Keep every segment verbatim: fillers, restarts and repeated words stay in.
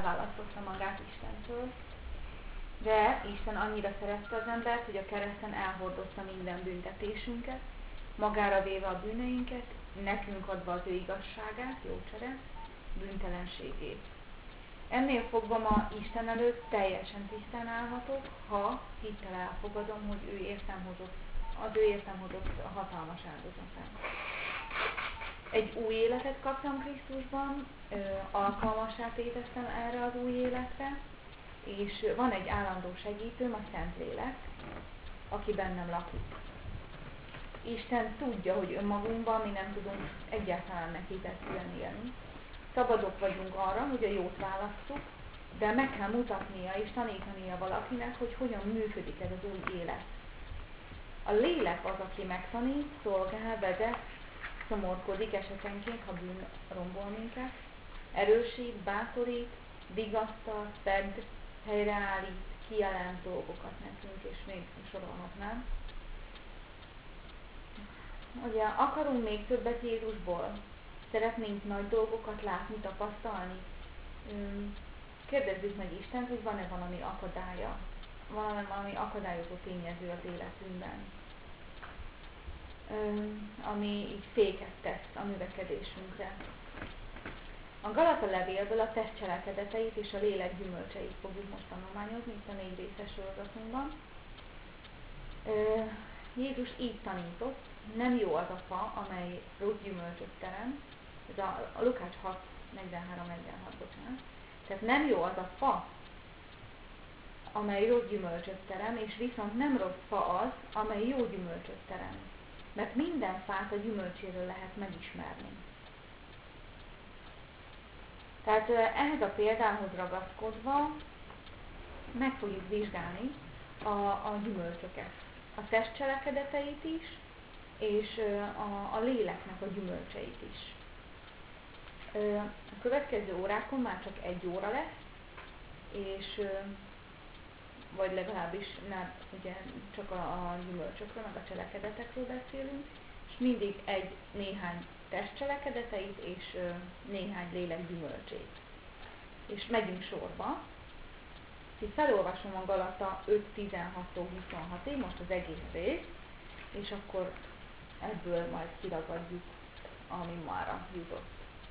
elválasztotta magát Istentől, de Isten annyira szerette az embert, hogy a kereszten elhordotta minden büntetésünket, magára véve a bűneinket, nekünk adva az ő igazságát, jó csere, bűntelenségét. Ennél fogva ma Isten előtt teljesen tisztán állhatok, ha hittel elfogadom, hogy ő értem hozott, az ő értem hozott hatalmas áldozatát. Egy új életet kaptam Krisztusban, alkalmassá téteztem erre az új életre, és van egy állandó segítőm, a Szentlélek, aki bennem lakik. Isten tudja, hogy önmagunkban mi nem tudunk egyáltalán neki tetszően élni. Szabadok vagyunk arra, hogy a jót válasszuk, de meg kell mutatnia és tanítania valakinek, hogy hogyan működik ez az új élet. A lélek az, aki megtanít, szolgál, vezet, szomorkodik esetenként, ha bűn rombol minket, erősít, bátorít, vigasztal, fed, helyreállít, kijelent dolgokat nekünk, és még sorolhatnám. Ugye akarunk még többet Jézusból? Szeretnénk nagy dolgokat látni, tapasztalni? Kérdezzük meg Istent, hogy van-e valami akadálya, valami, valami akadályozó tényező az életünkben, ami így féket tesz a növekedésünkre. A Galata levélből a test cselekedeteit és a lélek gyümölcseit fogjuk most tanulmányozni itt a négy részes sorozatunkban. Jézus így tanított, nem jó az a fa, amely rossz gyümölcsöt terem, ez a, a Lukács hat negyvenhárom negyvenhat, bocsánat. Tehát nem jó az a fa, amely rossz gyümölcsöt terem, és viszont nem rossz fa az, amely jó gyümölcsöt terem. Mert minden fát a gyümölcséről lehet megismerni. Tehát ehhez a példához ragaszkodva meg fogjuk vizsgálni a, a gyümölcsöket. A test cselekedeteit is, és a, a léleknek a gyümölcseit is. A következő órákon már csak egy óra lesz, és vagy legalábbis nem, ugye, csak a, a gyümölcsökről, meg a cselekedetekről beszélünk, és mindig egy néhány test cselekedeteit és néhány lélek gyümölcsét. És megyünk sorba. Így felolvasom a Galata öt tizenhattól huszonhatig, most az egész rész, és akkor ebből majd kiragadjuk, ami mára jutott.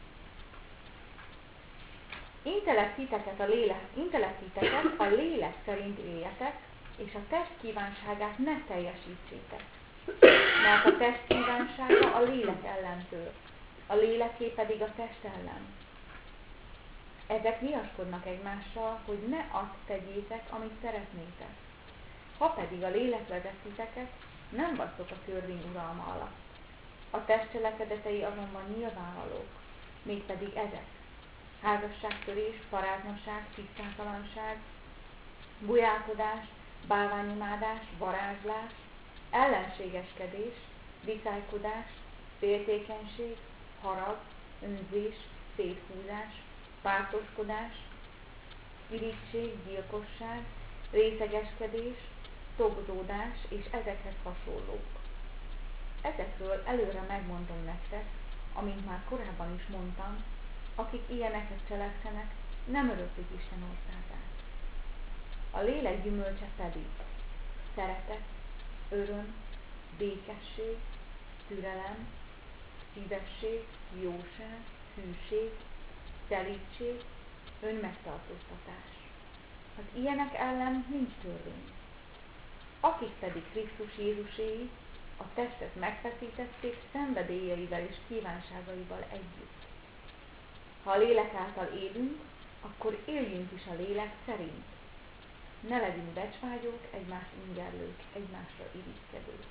Intelektiteket a lélek, intelektiteket a lélek szerint éljetek, és a test kívánságát ne teljesítsétek. Mert a test kívánsága a lélek ellen tör, a léleké pedig a test ellen. Ezek viaskodnak egymással, hogy ne azt tegyétek, amit szeretnétek. Ha pedig a lélek vezet titeket, nem vagytok a törvény uralma alatt. A test cselekedetei azonban nyilvánvalók, mégpedig ezek: házasságtörés, paráznaság, tisztátalanság, bujálkodás, bálványimádás, varázslás, ellenségeskedés, viszálykodás, féltékenység, harag, önzés, széthúzás, pártoskodás, irigység, gyilkosság, részegeskedés, tobzódás és ezekhez hasonlók. Ezekről előre megmondom nektek, amint már korábban is mondtam, akik ilyeneket cselekszenek, nem öröklik Isten országát. A lélek gyümölcse pedig szeretet, öröm, békesség, türelem, szívesség, jóság, hűség, szelídség, önmegtartóztatás. Az ilyenek ellen nincs törvény. Akik pedig Krisztus Jézuséi, a testet megfeszítették szenvedélyeivel és kívánságaival együtt. Ha a lélek által élünk, akkor éljünk is a lélek szerint. Ne legyünk becsvágyók, egymást ingerlők, egymásra irigykedők.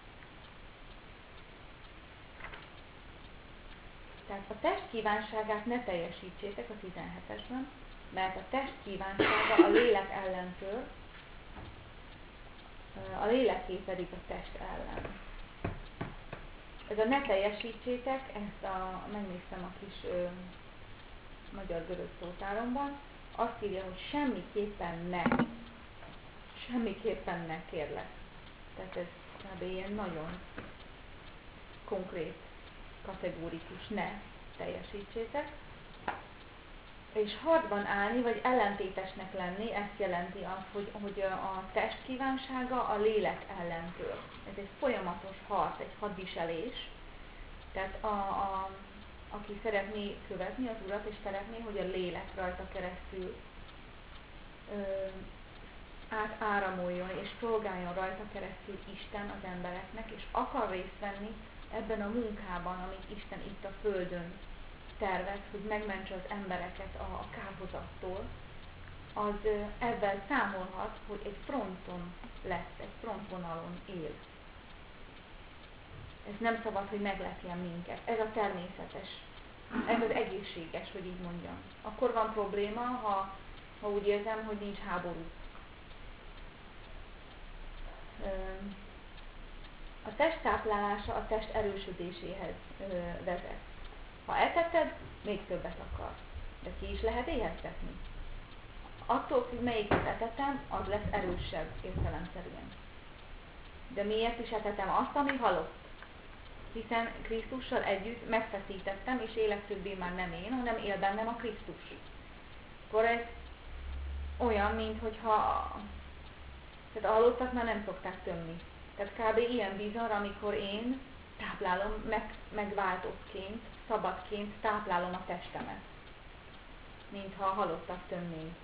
Tehát a test kívánságát ne teljesítsétek a tizenhetesben, mert a test kívánsága a lélek ellen tör, a léleké pedig a test ellen. Ez a ne teljesítsétek, ezt a, megnéztem a kis ö, magyar-görög szótáromban, azt írja, hogy semmiképpen ne. Semmiképpen ne, kérlek. Tehát ez kb. Ilyen nagyon konkrét, kategórikus ne teljesítsétek. És harcban állni, vagy ellentétesnek lenni, ezt jelenti azt, hogy, hogy a test kívánsága a lélek ellentől. Ez egy folyamatos harc, egy hadviselés. Tehát a, a, aki szeretné követni az Urat, és szeretné, hogy a lélek rajta keresztül ö, átáramoljon, és szolgáljon rajta keresztül Isten az embereknek, és akar részt venni ebben a munkában, amit Isten itt a Földön tervez, hogy megmentse az embereket a, a kárhozattól, az ö, ebben számolhat, hogy egy fronton lesz, egy frontvonalon él. Ez nem szabad, hogy meglepjen minket. Ez a természetes. Ez az egészséges, hogy így mondjam. Akkor van probléma, ha, ha úgy érzem, hogy nincs háború. A test táplálása a test erősödéséhez vezet. Ha eteted, még többet akar. De ki is lehet éheztetni. Attól függ, melyiket etetem, az lesz erősebb értelemszerűen. De miért is etetem azt, ami halott? Hiszen Krisztussal együtt megfeszítettem, és élek többé már nem én, hanem él bennem a Krisztus. Akkor ez olyan, minthogyha tehát a halottat már nem szokták tömni. Tehát kb. Ilyen bizarr, amikor én táplálom, meg, megváltottként, szabadként táplálom a testemet. Mintha a halottat tömném.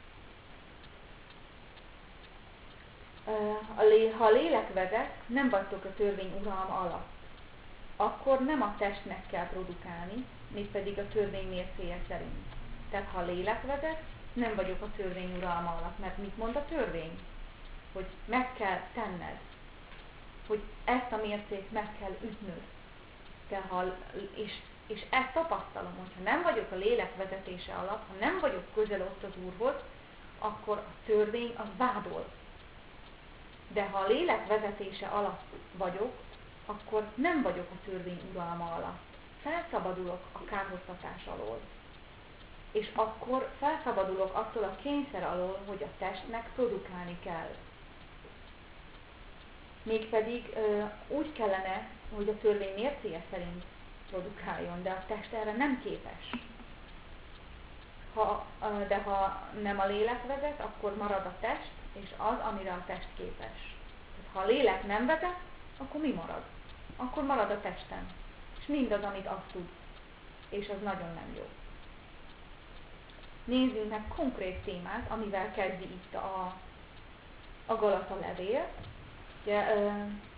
Ha a lélek vezet, nem vagytok a törvény uralma alatt. Akkor nem a testnek kell produkálni, mégpedig a törvény mércéje szerint. Tehát ha a lélek vezet, nem vagyok a törvény uralma alatt. Mert mit mond a törvény? Hogy meg kell tenned. Hogy ezt a mércét meg kell ütnöd. Kell, ha, és, és ezt tapasztalom, hogyha nem vagyok a lélek vezetése alatt, ha nem vagyok közel ott az Úrhoz, akkor a törvény az vádol. De ha a lélek vezetése alatt vagyok, akkor nem vagyok a törvény uralma alatt. Felszabadulok a kárhoztatás alól. És akkor felszabadulok attól a kényszer alól, hogy a testnek produkálni kell. Mégpedig ö, úgy kellene, hogy a törvény mércéje szerint produkáljon, de a test erre nem képes. Ha, ö, de ha nem a lélek vezet, akkor marad a test, és az, amire a test képes. Tehát, ha a lélek nem vezet, akkor mi marad? Akkor marad a testen. És mindaz, amit azt tud. És az nagyon nem jó. Nézzünk meg konkrét témát, amivel kezdi itt a, a Galata levél. Ugye, ö,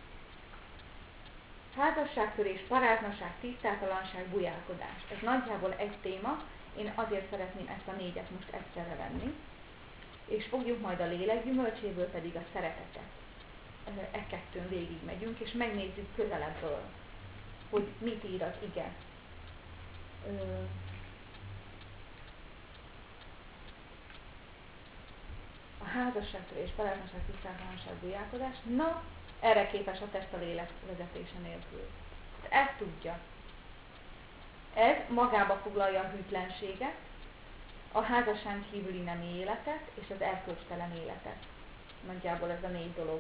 házasságtörés, paráznaság, tisztátalanság, bujálkodás. Ez nagyjából egy téma, én azért szeretném ezt a négyet most egyszerre venni, és fogjuk majd a lélek gyümölcséből pedig a szeretetet. E kettőn végig megyünk, és megnézzük közelebből, hogy mit ír az ige. Ö, a házasságtörés, paráznaság, tisztátalanság, bujálkodás, na, erre képes a test a lélek vezetése nélkül. Ezt tudja. Ez magába foglalja a hűtlenséget, a házasság kívüli nemi életet és az erkölcstelen életet. Nagyjából ez a négy dolog.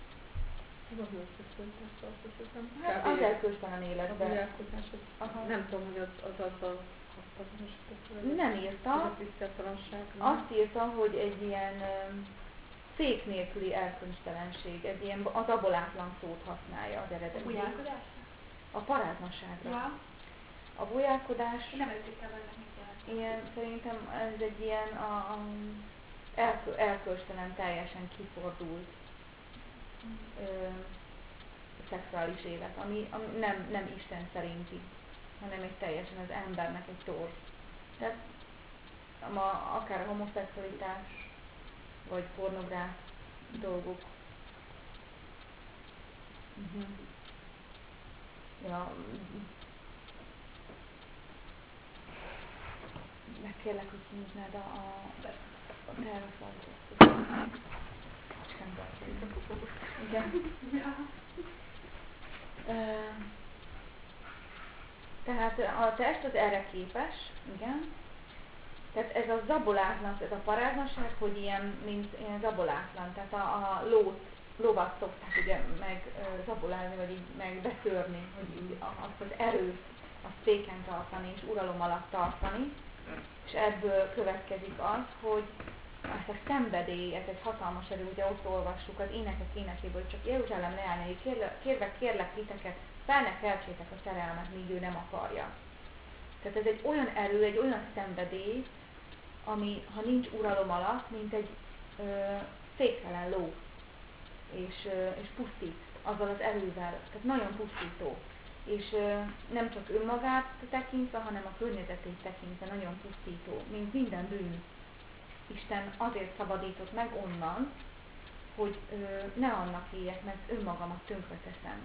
Hát az erkölcstelen életben. Nem tudom, hogy az, az azzal kapcsolatban. Nem írta. Azt írta, hogy egy ilyen um, fék nélküli erkölcstelenség, egy ilyen az abolátlan szót használja az eredeti. A paráznaságra. Ja. A bujálkodás, Nem értékelem ennek mit jelent. ilyen, szerintem ez egy ilyen a, a elkö, elkölcstelen, teljesen kifordult mm. ö, szexuális élet, ami, ami nem, nem Isten szerinti, hanem egy teljesen az embernek egy torz. Tehát ma akár a homoszexualitás, vagy pornográf dolgok. Uh-huh. Ja, megkérlek, hogy kinyitnád a, a, a terraszajtot. Igen. Uh, tehát a test az erre képes, igen. Tehát ez a zabolátlan, ez a paráznaság, hogy ilyen, mint ilyen zabolátlan. Tehát a, a lót, lovat szokták ugye meg uh, zabolálni, vagy így meg betörni, hogy így azt az erőt, azt féken tartani és uralom alatt tartani. És ebből következik az, hogy ez a szenvedély, ez egy hatalmas erő, ugye ott olvassuk az énekek énekéből, csak Jeruzsálem leányai, kérlek, kérlek titeket, fel ne keltsétek a szerelmet, míg ő nem akarja. Tehát ez egy olyan erő, egy olyan szenvedély, ami, ha nincs uralom alatt, mint egy ö, féktelen ló, és, ö, és pusztít azzal az erővel, tehát nagyon pusztító. És ö, nem csak önmagát tekintve, hanem a környezetét tekintve nagyon pusztító, mint minden bűn. Isten azért szabadított meg onnan, hogy ö, ne annak éljek, mert önmagamat tönkreteszem.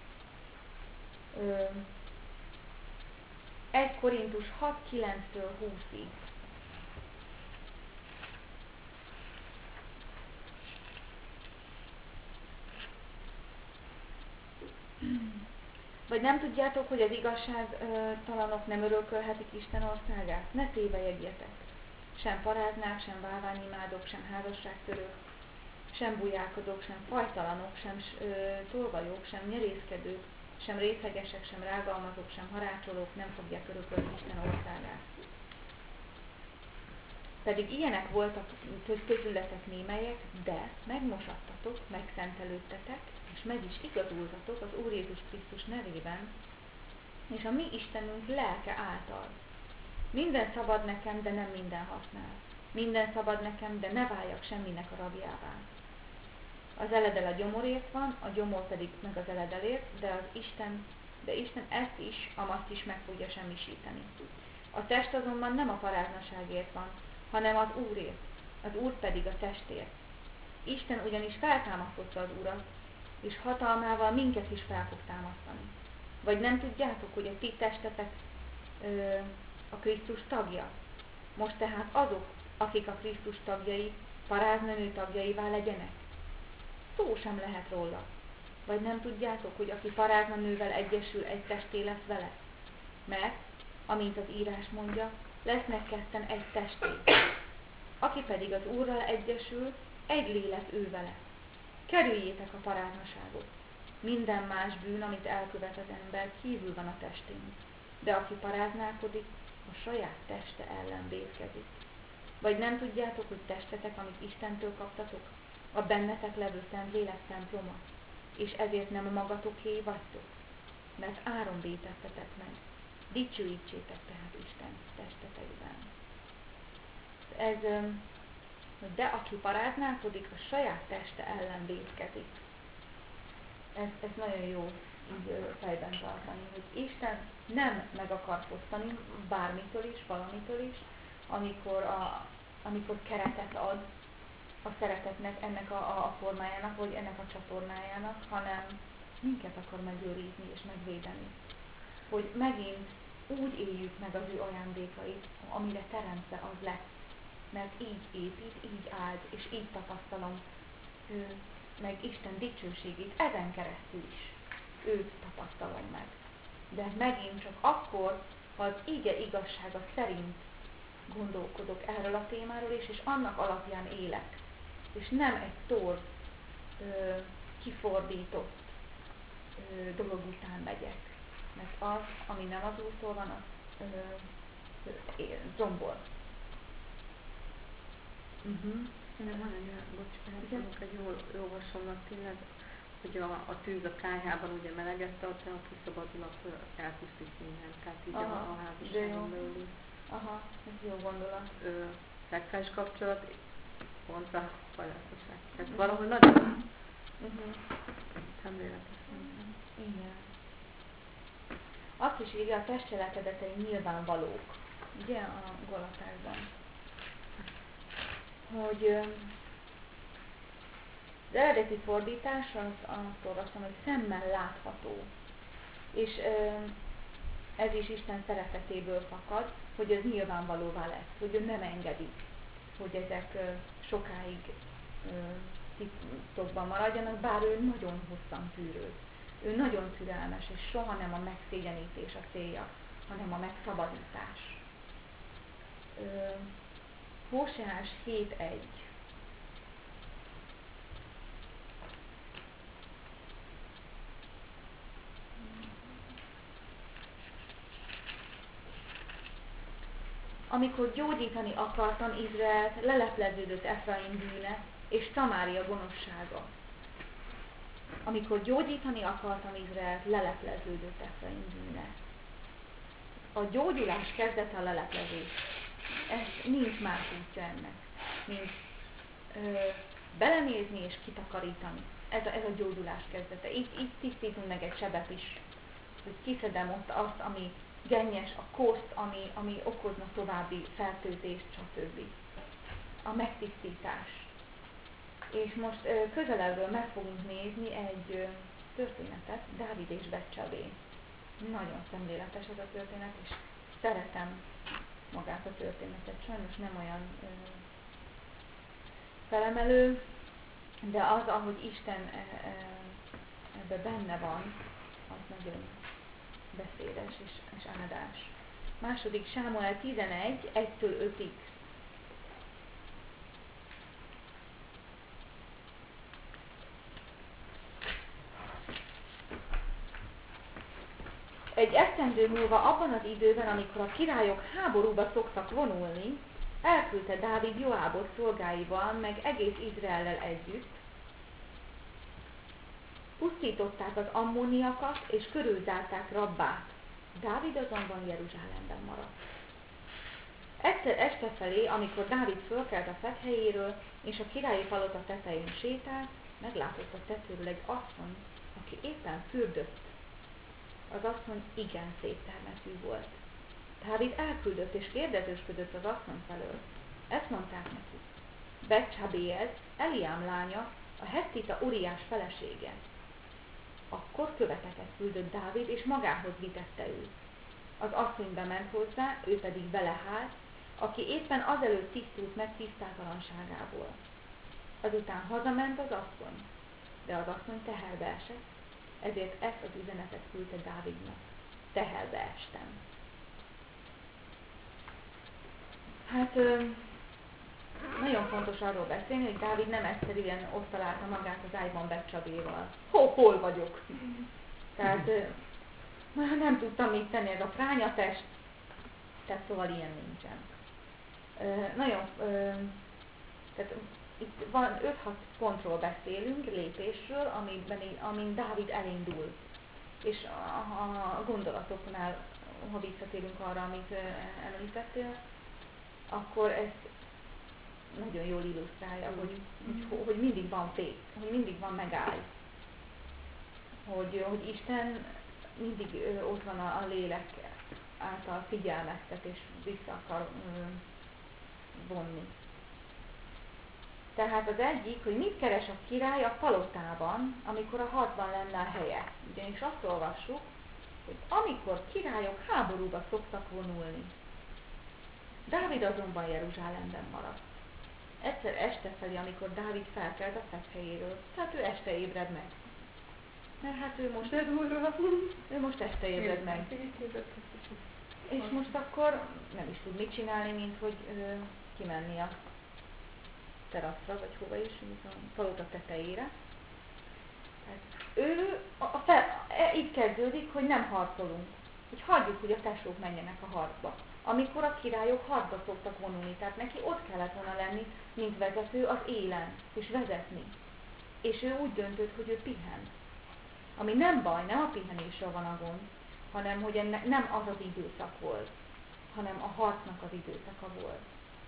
Ö, egy Korintus hat kilenctől húszig. Vagy nem tudjátok, hogy az igazságtalanok nem örökölhetik Isten országát? Ne tévejegjetek! Sem paráznák, sem bálványimádók, sem házasságtörők, sem bujálkodók, sem fajtalanok, sem ö, tolvajok, sem nyerészkedők, sem részegesek, sem rágalmazók, sem harácsolók nem fogják örökölni Isten országát. Pedig ilyenek voltak közületek némelyek, de megmosattatok, megszentelődtetek, és meg is igazultatok az Úr Jézus Krisztus nevében, és a mi Istenünk lelke által. Minden szabad nekem, de nem minden használ. Minden szabad nekem, de ne váljak semminek a rabjává. Az eledel a gyomorért van, a gyomor pedig meg az eledelért, de az Isten, de Isten ezt is, amazt is meg fogja semmisíteni. A test azonban nem a paráznaságért van, hanem az Úrért, az Úr pedig a testért. Isten ugyanis feltámasztotta az Urat, és hatalmával minket is fel fog támasztani. Vagy nem tudjátok, hogy a ti testetek ö, a Krisztus tagja? Most tehát azok, akik a Krisztus tagjai, paráznanő tagjaivá legyenek? Szó sem lehet róla. Vagy nem tudjátok, hogy aki paráznanővel egyesül, egy testé lesz vele? Mert, amint az írás mondja, lesznek ketten egy testé. Aki pedig az Úrral egyesül, egy lélek ő vele. Kerüljétek a paráznaságot. Minden más bűn, amit elkövet az ember, kívül van a testén. De aki paráználkodik, a saját teste ellen vétkezik. Vagy nem tudjátok, hogy testetek, amit Istentől kaptatok, a bennetek levő Szentlélek temploma, és ezért nem a magatoké vagytok, mert áron vétettetek meg. Dicsőítsétek tehát Isten testetekben. Ez, de aki paráználkodik, a saját teste ellen vétkezik. Ez, ez nagyon jó így fejben tartani, hogy Isten nem meg akar fosztani bármitől is, valamitől is, amikor, a, amikor keretet ad a szeretetnek, ennek a, a formájának, vagy ennek a csatornájának, hanem minket akar megőrizni és megvédeni. Hogy megint úgy éljük meg az ő ajándékait, amire teremtve az lesz. Mert így épít, így áld, és így tapasztalom ő, meg Isten dicsőségét, ezen keresztül is őt tapasztalom meg. De megint csak akkor, ha az ige igazsága szerint gondolkodok erről a témáról is, és annak alapján élek, és nem egy torz, ö, kifordított ö, dolog után megyek. Mert az, ami nem az Úrtól van, az ö, ö, zombol. Uh-huh. Szerintem van egy olyan, bocs, egy jó, jó hasonlat tényleg, hogy a, a tűz a kályhában ugye meleget tart, ha kiszabadul, akkor elpusztít mindent. Tehát így aha, a, a házasságon belül. Aha, ez jó gondolat. Ö, szexuális kapcsolat, pont a paráznaság. Ez uh-huh. valahol nagyon uh-huh. szemléletes szerintem. Igen. Azt is írja, a testcselekedetei nyilvánvalók, ugye a Galatákban, hogy az eredeti fordítás az azt olvastam, hogy szemmel látható. És ez is Isten szeretetéből fakad, hogy ez nyilvánvalóvá lesz, hogy ő nem engedi, hogy ezek sokáig titokban maradjanak, bár ő nagyon hosszan tűrő. Ő nagyon türelmes, és soha nem a megszégyenítés a célja, hanem a megszabadítás. Hóseás hét egy. amikor gyógyítani akartam Izraelt, lelepleződött Efraim bűne és Szamária gonoszsága. Amikor gyógyítani akartam Izraelt, lelepleződött Efraim bűne. A gyógyulás kezdete a leleplezés. Ez nincs más útja ennek, mint ö, belenézni és kitakarítani. Ez a, ez a gyógyulás kezdete. Itt, itt tisztítunk meg egy sebet is, hogy kiszedem ott azt, ami gennyes, a koszt, ami, ami okozna további fertőzést, stb. A megtisztítás. És most ö, közelebbről meg fogunk nézni egy ö, történetet, Dávid és Betcsabé. Nagyon szemléletes ez a történet, és szeretem magát a történetet. Sajnos nem olyan ö, felemelő, de az, ahogy Isten e, e, ebbe benne van, az nagyon beszédes és, és áldás. Második Sámuel tizenegy, egytől ötig. Egy esztendő múlva, abban az időben, amikor a királyok háborúba szoktak vonulni, elküldte Dávid Joábot szolgáival, meg egész Izraellel együtt. Pusztították az ammóniakat, és körülzárták Rabbát. Dávid azonban Jeruzsálemben maradt. Egyszer este felé, amikor Dávid fölkelt a fedhelyéről, és a királyi palota tetején sétált, meglátott a tetőről egy asszony, aki éppen fürdött. Az asszony igen szép termetű volt. Dávid elküldött és kérdezősködött az asszony felől. Ezt mondták neki: Betcsabé ez, Eliám lánya, a hettita Uriás felesége. Akkor követeket küldött Dávid, és magához vitette őt. Az asszony bement hozzá, ő pedig belehált, aki éppen azelőtt tisztult meg tisztátalanságából. Azután hazament az asszony, de az asszony teherbe esett, ezért ezt az üzenetet küldte Dávidnak: teherbe estem. Hát nagyon fontos arról beszélni, hogy Dávid nem egyszerűen ott találta magát az ágyban Betcsabéval. Hol, hol vagyok? Tehát nem tudtam mit tenni, ez a frányatest, tehát szóval ilyen nincsen. Nagyon, tehát itt van öt-hat pontról beszélünk, lépésről, amiben, amin Dávid elindul. És a, a gondolatoknál, ha visszatérünk arra, amit említettél, akkor ez nagyon jól illusztrálja, hogy, hogy, hogy mindig van fék, hogy mindig van megáll. Hogy, hogy Isten mindig ö, ott van a, a lélek által figyelmeztet és vissza akar ö, vonni. Tehát az egyik, hogy mit keres a király a palotában, amikor a harcban lenne a helye. Ugyanis azt olvassuk, hogy amikor királyok háborúba szoktak vonulni. Dávid azonban Jeruzsálemben maradt. Egyszer este felé, amikor Dávid felkelt a fedhelyéről, tehát ő este ébred meg. Mert hát ő most, ő most este ébred meg. És most akkor nem is tud mit csinálni, mint hogy ő, kimenni a teraszra, vagy hova is, mint a palota tetejére. Hát ő, a, a fel, így kezdődik, hogy nem harcolunk. Hogy hagyjuk, hogy a tesók menjenek a harcba. Amikor a királyok harcba szoktak vonulni, tehát neki ott kellett volna lenni, mint vezető az élen, és vezetni. És ő úgy döntött, hogy ő pihen. Ami nem baj, nem a pihenésre van a gond, hanem hogy ennek nem az az időszak volt, hanem a harcnak az időszaka volt.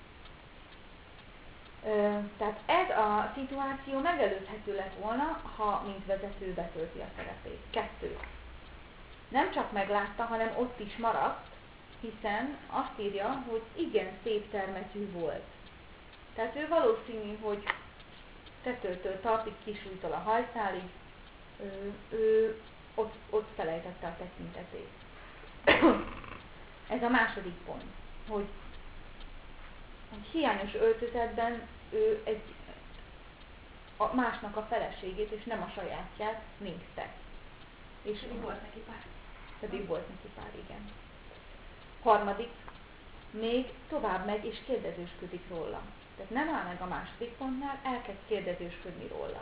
Ö, tehát ez a szituáció megelőzhető lett volna, ha mint vezető betölti a szerepét. Kettő. Nem csak meglátta, hanem ott is maradt, hiszen azt írja, hogy igen szép termetű volt. Tehát ő valószínű, hogy tetőtől talpig kisújtól a hajszálig, ő, ő ott, ott felejtette a tekintetét. Ez a második pont, hogy egy hiányos öltözetben ő egy a másnak a feleségét, és nem a sajátját nézte. És pedig volt neki pár. Pedig volt neki pár, igen. Harmadik, még tovább megy és kérdezősködik róla. Tehát nem áll meg a második pontnál, elkezd kérdezősködni róla.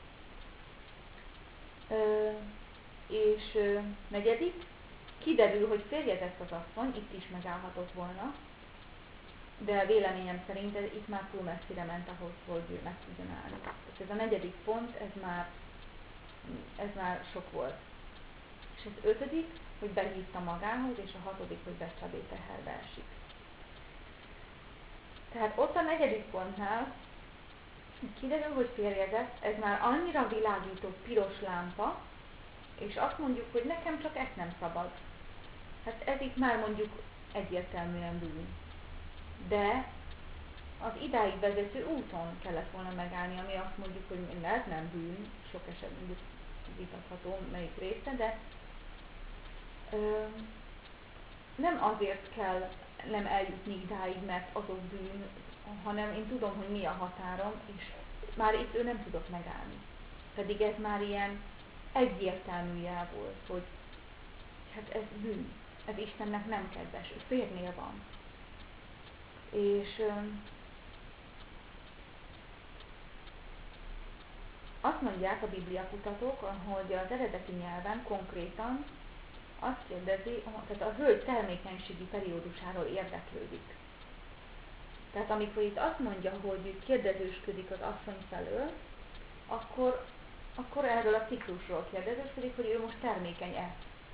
Ö, és ö, negyedik, kiderül, hogy férjezett az asszony, itt is megállhatott volna, de véleményem szerint ez itt már túl messzire ment ahhoz, hogy meg tudjon állni. Tehát ez a negyedik pont, ez már, ez már sok volt. És az ötödik, hogy behívta magához, és a hatodik, hogy Betszabé teherbe esik. Tehát ott a negyedik pontnál kiderül, hogy férjezett, ez már annyira világító piros lámpa, és azt mondjuk, hogy nekem csak ezt nem szabad. Hát ez itt már mondjuk egyértelműen bűn. De az idáig vezető úton kellett volna megállni, ami azt mondjuk, hogy lehet nem bűn, sok esetben vitatható melyik része, de ö, nem azért kell nem eljutni idáig, mert azok bűn, hanem én tudom, hogy mi a határom, és már itt ő nem tudott megállni. Pedig ez már ilyen egyértelmű jel volt, hogy hát ez bűn, ez Istennek nem kedves, ő férnél van. És ö, azt mondják a bibliakutatók, hogy az eredeti nyelven konkrétan azt kérdezi, tehát a hölgy termékenységi periódusáról érdeklődik. Tehát amikor itt azt mondja, hogy kérdezősködik az asszony felől, akkor, akkor erről a ciklusról kérdezősködik, hogy ő most termékeny-e.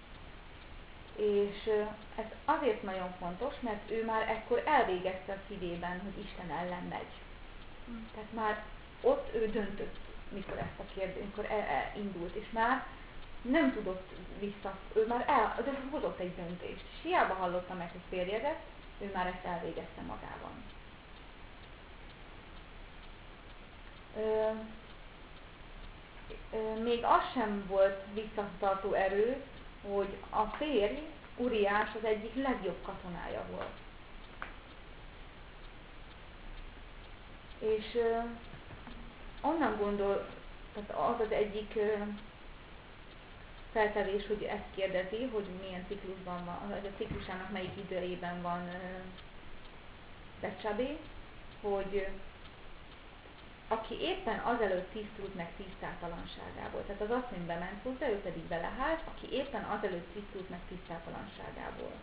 És ez azért nagyon fontos, mert ő már ekkor elvégezte a szívében, hogy Isten ellen megy. Tehát már ott ő döntött, mikor ezt a kérdést, mikor el, el indult, és már nem tudott vissza, ő már el, de hozott egy döntést. És hiába hallotta meg, hogy férjezett, ő már ezt elvégezte magában. Ö, ö, még az sem volt visszatartó erő, hogy a férj, Uriás az egyik legjobb katonája volt. És ö, onnan gondol, tehát az az egyik ö, feltevés, hogy ezt kérdezi, hogy milyen ciklusban van, hogy a ciklusának melyik időjében van uh, Betszabé, hogy uh, aki éppen azelőtt tisztult meg tisztátalanságából, tehát az asszony bement hozzá, ő pedig belehált, aki éppen azelőtt tisztult meg tisztátalanságából.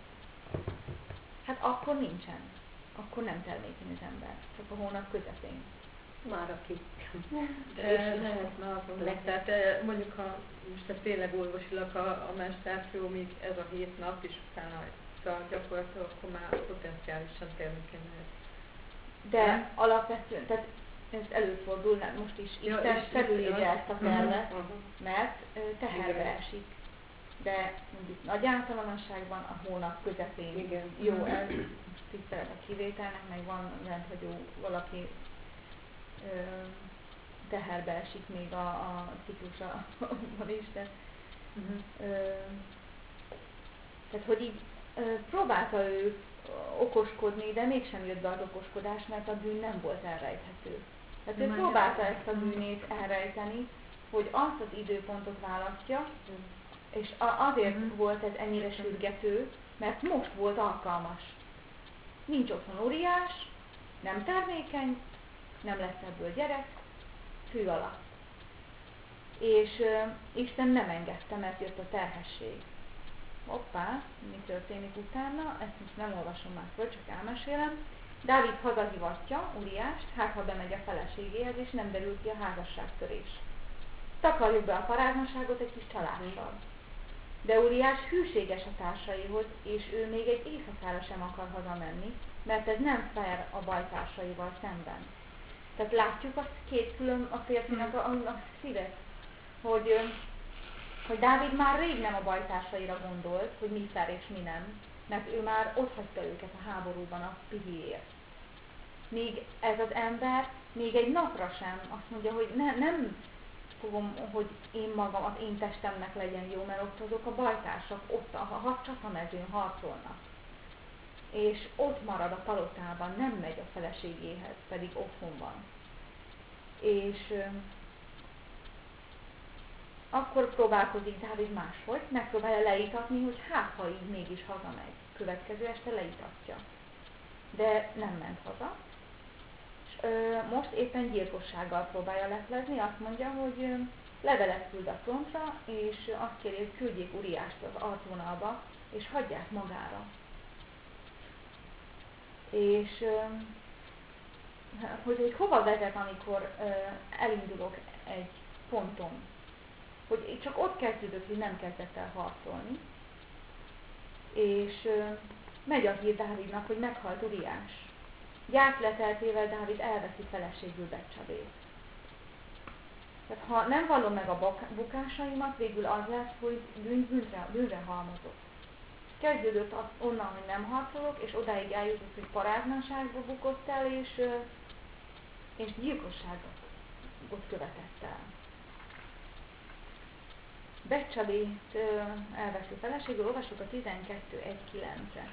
Hát akkor nincsen, akkor nem termékeny az ember, csak a hónap közepén. Már aki. De lehetne azon, tehát mondjuk ha most ez tényleg orvosilag a, a menstruáció, még ez a hét nap, és utána szóval gyakorlatilag akkor már potenciálisan termékeny lehet. De nem? Alapvetően, tehát ez előfordul, nem, most is ja, Isten felülírja ezt a tervet, uh-huh. mert teherbe esik. De mondjuk nagy általánosságban a hónap közepén. Igen. Jó, ez tisztelet a kivételnek, meg van rendhagyó valaki ö, teherbe esik még a, a ciklusában is, de uh-huh. ö, tehát hogy így ö, próbálta ő okoskodni, de mégsem jött be az okoskodás, mert a bűn nem volt elrejthető. Tehát ő próbálta ezt a bűnét elrejteni, hogy azt az időpontot választja, és azért uh-huh. volt ez ennyire sürgető, mert most volt alkalmas. Nincs otthon Uriás, nem termékeny, nem lesz ebből gyerek, fű alatt. És uh, Isten nem engedte, mert jött a terhesség. Hoppá, mi történik utána, ezt most nem olvasom már föl, csak elmesélem. Dávid hazahivatja Uriást, hát ha bemegy a feleségéhez, és nem derül ki a házasságtörés. Takarjuk be a paráznaságot egy kis csalással. De Uriás hűséges a társaihoz, és ő még egy éjszakára sem akar hazamenni, mert ez nem fair a bajtársaival szemben. Tehát látjuk azt két külön a férfinak a, a szívet, hogy, hogy Dávid már rég nem a bajtársaira gondolt, hogy mi fair és mi nem, mert ő már otthagyta őket a háborúban a pihiért. Míg ez az ember még egy napra sem azt mondja, hogy ne, nem fogom, hogy én magam, az én testemnek legyen jó, mert ott azok a bajtársak, ott a hat csatamezőn harcolnak. És ott marad a palotában, nem megy a feleségéhez, pedig otthon van. És ö, akkor próbálkozik Dávid máshogy, megpróbálja leítatni, hogy hát, ha így mégis hazamegy. Következő este leítatja. De nem ment haza. És ö, most éppen gyilkossággal próbálja leplezni, azt mondja, hogy ö, levelet küld a frontra, és azt kéri, hogy küldjék Uriást az arcvonalba, és hagyják magára. És hogy, hogy hova vezet, amikor elindulok egy ponton, hogy csak ott kezdődött, hogy nem kezdett el harcolni, és megy a hír Dávidnak, hogy meghalt Uriás. Gyász leteltével Dávid elveszi feleségül Becsabét. Tehát ha nem vallom meg a bukásaimat, végül az lesz, hogy bűn, bűnre, bűnre halmozok. Kezdődött az onnan, hogy nem harcolok, és odáig eljutott, hogy paráznaságba bukott el, és, és gyilkosságot követett el. Becsabét elveszi feleségül, olvassuk a tizenkettő egy kilencet.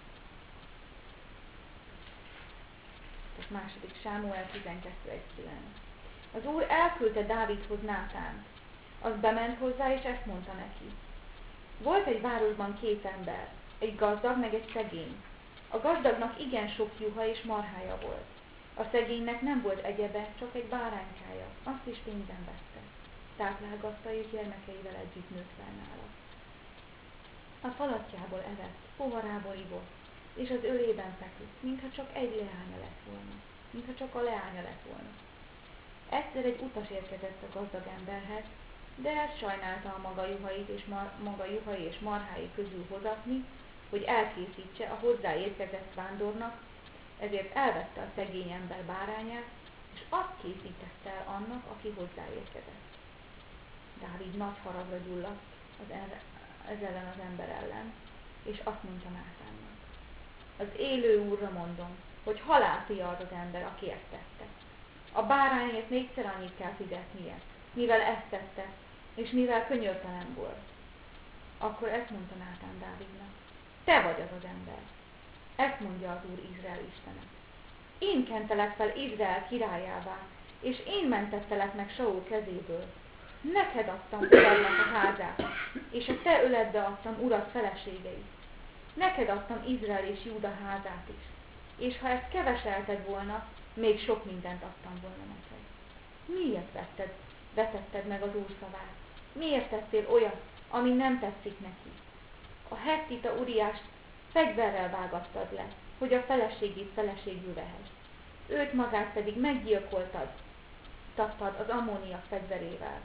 Tehát második Sámuel tizenkettő egy kilenc. Az Úr elküldte Dávidhoz Nátánt. Az bement hozzá, és ezt mondta neki. Volt egy városban két ember, egy gazdag, meg egy szegény. A gazdagnak igen sok juha és marhája volt. A szegénynek nem volt egyebe, csak egy báránykája, azt is pénzen vette. Táplálgatta és gyermekeivel együtt nőtt fel nála. A falatjából evett, poharából ivott, és az ölében feküdt, mintha csak egy leánya lett volna, mintha csak a leánya lett volna. Egyszer egy utas érkezett a gazdag emberhez, de ezt sajnálta a maga juhait és mar, maga juhai és marhái közül hozatni, hogy elkészítse a hozzáérkezett vándornak, ezért elvette a szegény ember bárányát, és azt készítette el annak, aki hozzáérkezett. Dávid nagy haragra gyulladt az en, ez ellen az ember ellen, és azt mondta Nátánnak. Az élő Úrra mondom, hogy halálfia az az ember, aki ezt tette. A bárányért négyszer annyit kell fizetnie, mivel ezt tette, és mivel könyörtelen volt. Akkor ezt mondta Nátán Dávidnak. Te vagy az az ember. Ezt mondja az Úr Izrael Istene. Én kentelek fel Izrael királyává, és én mentettelek meg Saul kezéből. Neked adtam uradnak a házát, és a te öledbe adtam urad feleségeit. Neked adtam Izrael és Júda házát is. És ha ezt keveselted volna, még sok mindent adtam volna neked. Miért vetted, vetetted meg az Úr szavát? Miért tettél olyat, ami nem tetszik neki? A hettita Uriást fegyverrel vágattad le, hogy a feleségét feleségül vehess. Őt magát pedig meggyilkoltad, tappad az ammóniak fegyverével.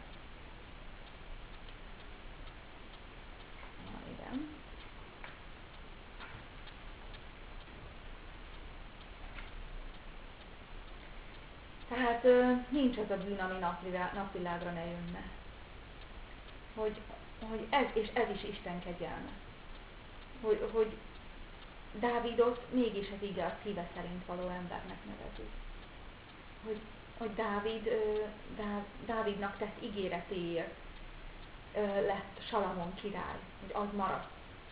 Na, igen. Tehát nincs az a bűn, ami napvilágra ne jönne. Hogy, hogy ez, és ez is Isten kegyelme. Hogy, hogy Dávidot mégis az ige a szíve szerint való embernek nevezi. Hogy, hogy Dávid, Dá, Dávidnak tett ígéretéért lett Salamon király, hogy az maradt.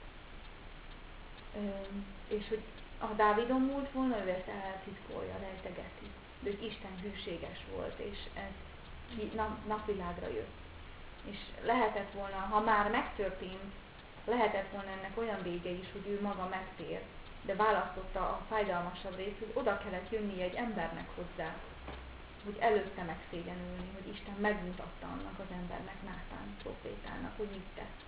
És hogy ha Dávidon múlt volna, ő ezt eltitkolja, rejtegeti. De Isten hűséges volt, és ez nap, napvilágra jött. És lehetett volna, ha már megtörtént, lehetett volna ennek olyan vége is, hogy ő maga megtér, de választotta a fájdalmasabb részt, hogy oda kellett jönni egy embernek hozzá, hogy előtte megszégyenülni, hogy Isten megmutatta annak az embernek, Nátán profétának, hogy mit tett.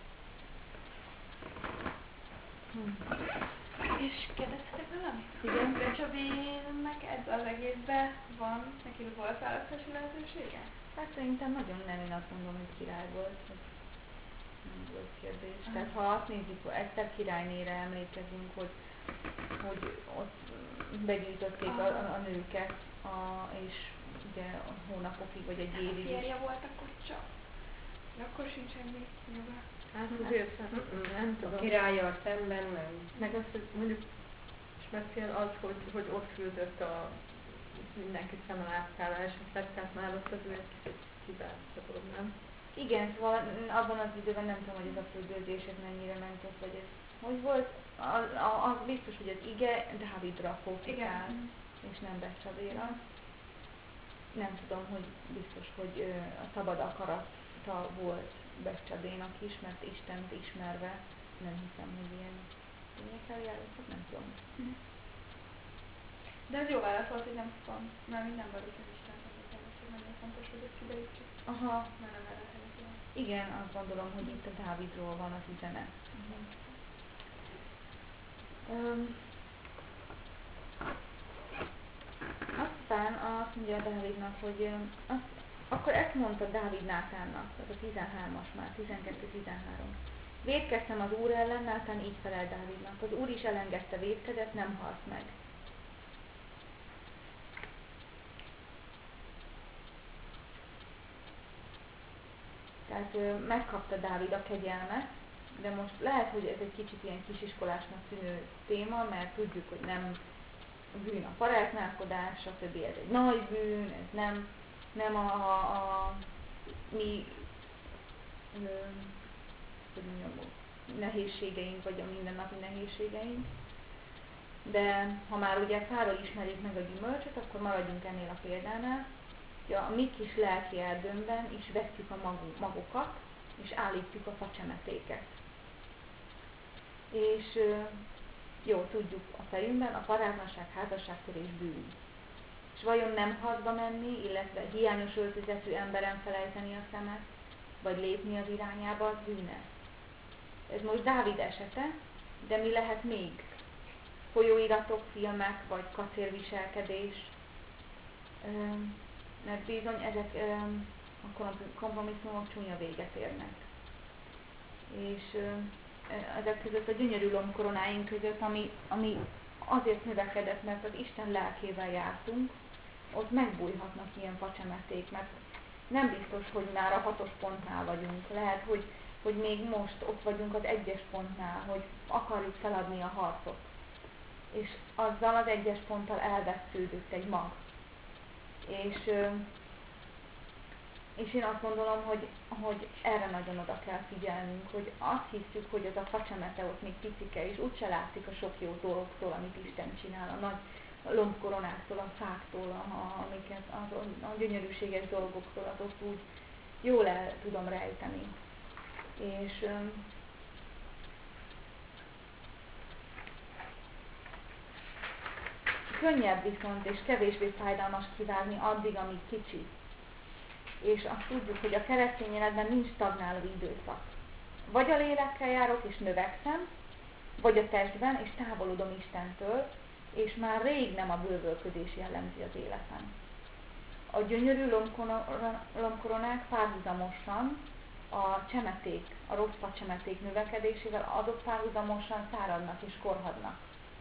Hm. És kérdezhetek valamit? Igen. Becsabének ez az egészben van, neki volt választási lehetősége? Hát szerintem nagyon nem, én azt mondom, hogy király volt, hogy nem volt kérdés. Aha. Tehát ha azt nézzük, hogy Eszter királynére emlékezünk, hogy, hogy ott begyűjtötték a, a, a nőket, a, és ugye hónapokig, vagy egy évig is. A férje volt akkor csak? De akkor sincs ennyi joga. Hát azért nem tudom. A királlyal szemben nem. Meg az, hogy mondjuk speciál az, hogy, hogy ott küldött a mindenki szeme láttára esetleg, tehát már ott az ő egy kicsit kizárt a dolog, nem? Igen, szóval abban az időben nem tudom, hogy ez a fődőzések mennyire ment ott, vagy ez hogy volt. Az, az biztos, hogy az ige Dávidra fókuszál, és nem Becsabéra. Nem tudom, hogy biztos, hogy ö, a szabad akarata volt Becsabénak is, mert Istent ismerve nem hiszem, hogy ilyen tényekkel jártak, nem tudom. Mm. De ez jó válasz volt, hogy nem tudom, mert mi nem vagyok az Isten, hogy nagyon fontos, hogy ezt kiderítsük. Aha. Mert nem erre helyezően. Igen, azt gondolom, hogy itt a Dávidról van az üzenet. Uh-huh. Um, Aztán azt mondja Dávidnak, hogy azt, akkor ezt mondta Dávid Nátánnak, ez a tizenhármas már, tizenkettő tizenhárom. Vétkeztem az Úr ellen, Nátán így felel Dávidnak. Az Úr is elengedte vétkedet, nem halsz meg. Tehát ö, megkapta Dávid a kegyelmet, de most lehet, hogy ez egy kicsit ilyen kisiskolásnak tűnő téma, mert tudjuk, hogy nem bűn a paráználkodás, stb. Ez egy nagy bűn, ez nem, nem a, a, a mi ö, mondjam, nehézségeink, vagy a mindennapi nehézségeink. De ha már ugye fáról ismerjük meg a gyümölcsöt, akkor maradjunk ennél a példánál. Ja, a mi kis lelki erdőmben is vesszük a magunk, magokat, és állítjuk a facsemetéket. És jó, tudjuk a fejünkben, a paráznaság, házasságtörés bűn. És vajon nem harcba menni, illetve hiányos öltözetű emberen felejteni a szemet, vagy lépni az irányába, az bűne? Ez most Dávid esete, de mi lehet még? Folyóiratok, filmek, vagy kacérviselkedés, mert bizony ezek a kompromisszumok csúnya véget érnek. És ezek között a gyönyörű lombkoronáink között, ami, ami azért növekedett, mert az Isten lelkével jártunk, ott megbújhatnak ilyen facsemeték, mert nem biztos, hogy már a hatos pontnál vagyunk. Lehet, hogy, hogy még most ott vagyunk az egyes pontnál, hogy akarjuk feladni a harcot. És azzal az egyes ponttal elvesztődött egy mag. És, és én azt gondolom, hogy, hogy erre nagyon oda kell figyelnünk, hogy azt hiszük, hogy ez a facsemete ott még picike, és úgyse látszik a sok jó dolgoktól, amit Isten csinál, a nagy lombkoronáktól, a fáktól, a, amiket, az, a gyönyörűséges dolgoktól, az ott úgy jól el tudom rejteni. És könnyebb viszont és kevésbé fájdalmas kivágni addig, amíg kicsi. És azt tudjuk, hogy a keresztény életben nincs stagnáló időszak. Vagy a lélekkel járok és növekszem, vagy a testben és távolodom Istentől, és már rég nem a bővölködés jellemzi az életem. A gyönyörű lombkoronák párhuzamosan a csemeték, a rossz facsemeték növekedésével azok párhuzamosan száradnak és korhadnak.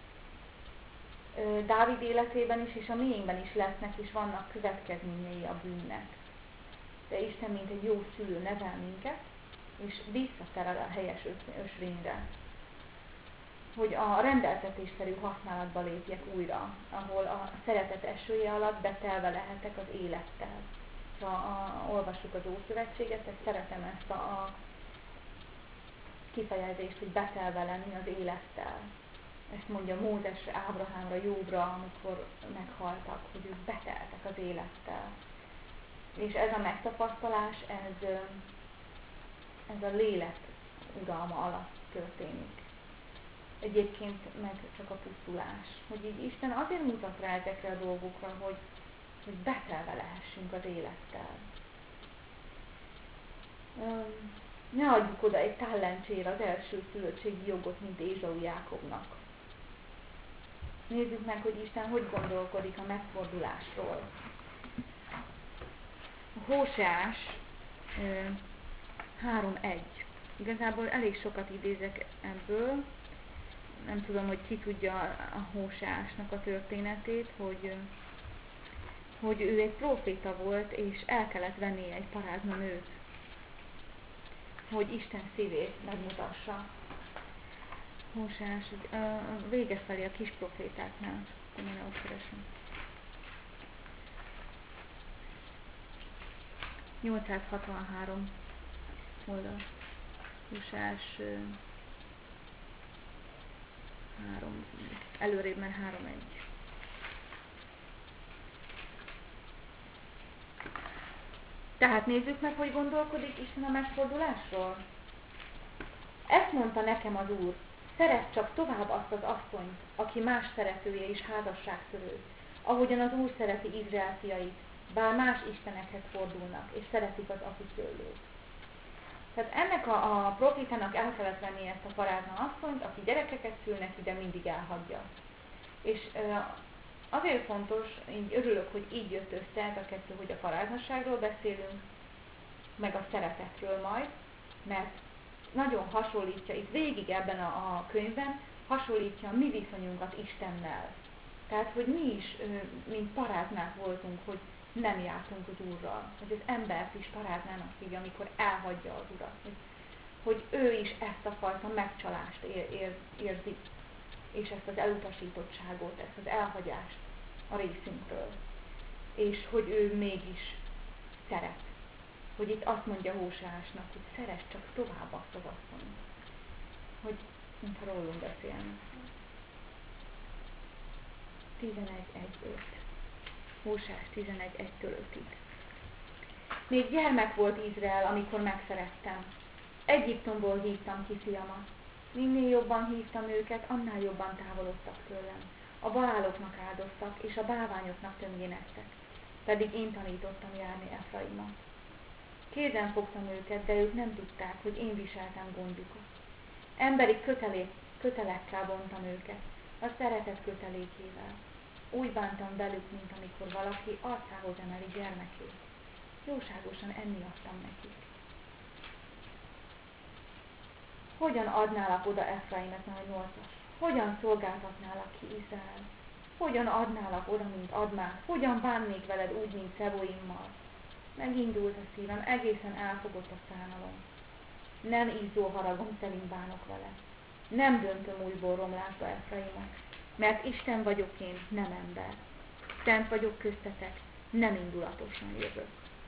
Dávid életében is, és a miénkben is lesznek, és vannak következményei a bűnnek. De Isten, mint egy jó szülő nevel minket, és visszaterel a helyes ösvényre. Hogy a rendeltetésszerű használatba lépjek újra, ahol a szeretet esője alatt betelve lehetek az élettel. Ha a, olvassuk az Ószövetséget, ezt szeretem ezt a, a kifejezést, hogy betelve lenni az élettel. Ezt mondja Mózesre, Ábrahámra, Jóbra, amikor meghaltak, hogy ők beteltek az élettel. És ez a megtapasztalás, ez, ez a lélek uralma alatt történik. Egyébként meg csak a pusztulás. Hogy így Isten azért mutat rá ezekre a dolgokra, hogy, hogy betelve lehessünk az élettel. Ne adjuk oda egy tállencsére az első szülöttségi jogot, mint Ézsau Jákobnak. Nézzük meg, hogy Isten hogy gondolkodik a megfordulásról. A Hóseás három egy. Igazából elég sokat idézek ebből. Nem tudom, hogy ki tudja a Hóseásnak a történetét, hogy, hogy ő egy próféta volt, és el kellett vennie egy parázna nőt, hogy Isten szívét megmutassa. Hóseás, a vége felé a kis profétáknál, akkor én ott keresem. nyolcszázhatvanhárom oldal. Hóseás három, előrébb, mert három egy. Tehát nézzük meg, hogy gondolkodik Isten a megfordulásról. Ezt mondta nekem az Úr, szeress csak tovább azt az asszonyt, aki más szeretője és házasságtörő, ahogyan az Úr szereti Izrael fiait, bár más istenekhez fordulnak, és szeretik az afiszőlőt. Tehát ennek a, a profitának el kellett venni ezt a parázna asszonyt, aki gyerekeket szül neki, de mindig elhagyja. És e, azért fontos, így örülök, hogy így jött össze ez a kettő, hogy a paráznasságról beszélünk, meg a szeretetről majd, mert nagyon hasonlítja, itt végig ebben a, a könyvben, hasonlítja a mi viszonyunkat Istennel. Tehát, hogy mi is, mint paráznák voltunk, hogy nem jártunk az Úrral. Hogy az embert is paráznának hívja, amikor elhagyja az Urat. Hogy, hogy ő is ezt a fajta megcsalást ér, ér, érzi, és ezt az elutasítottságot, ezt az elhagyást a részünkről. És hogy ő mégis szeret. Hogy itt azt mondja Hóseásnak, hogy szeress csak tovább azt az asszonyt. Hogy mintha rólunk beszélnek. tizenegy egy öt. Hóseás tizenegy egytől ötig. Még gyermek volt Izrael, amikor megszerettem. Egyiptomból hívtam ki fiamat. Minél jobban hívtam őket, annál jobban távolodtak tőlem. A baáloknak áldoztak, és a bálványoknak tömjéneztek. Pedig én tanítottam járni Efraimot. Kézen fogtam őket, de ők nem tudták, hogy én viseltem gondjukat. Emberi kötelék, kötelekkel vontam őket, a szeretet kötelékével. Úgy bántam velük, mint amikor valaki arcához emeli gyermekét. Jóságosan enni adtam nekik. Hogyan adnálak oda Efraimet, nagy nyolcas? Hogyan szolgáltatnálak ki Izrael? Hogyan adnálak oda, mint admát? Hogyan bánnék veled úgy, mint Szeboimmal? Megindult a szívem, egészen elfogott a szánalom. Nem izzó haragom szerint bánok vele. Nem döntöm újból romlásba Efraimot, mert Isten vagyok én, nem ember. Szent vagyok köztetek, nem indulatosan jövök.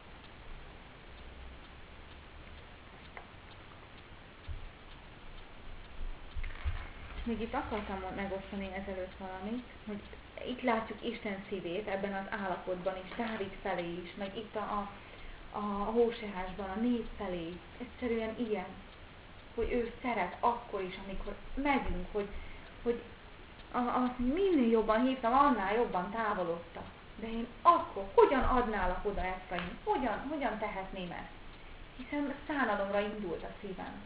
És még itt akartam megosztani ezelőtt valamit, hogy itt látjuk Isten szívét ebben az állapotban is, Dávid felé is, meg itt a, a, a Hóseásban, a nép felé. Egyszerűen ilyen, hogy ő szeret akkor is, amikor megyünk, hogy, hogy azt minél jobban hívtam, annál jobban távolodtak. De én akkor hogyan adnálak oda Efraim? Hogyan, hogyan tehetném ezt? Hiszen szánalomra indult a szívem.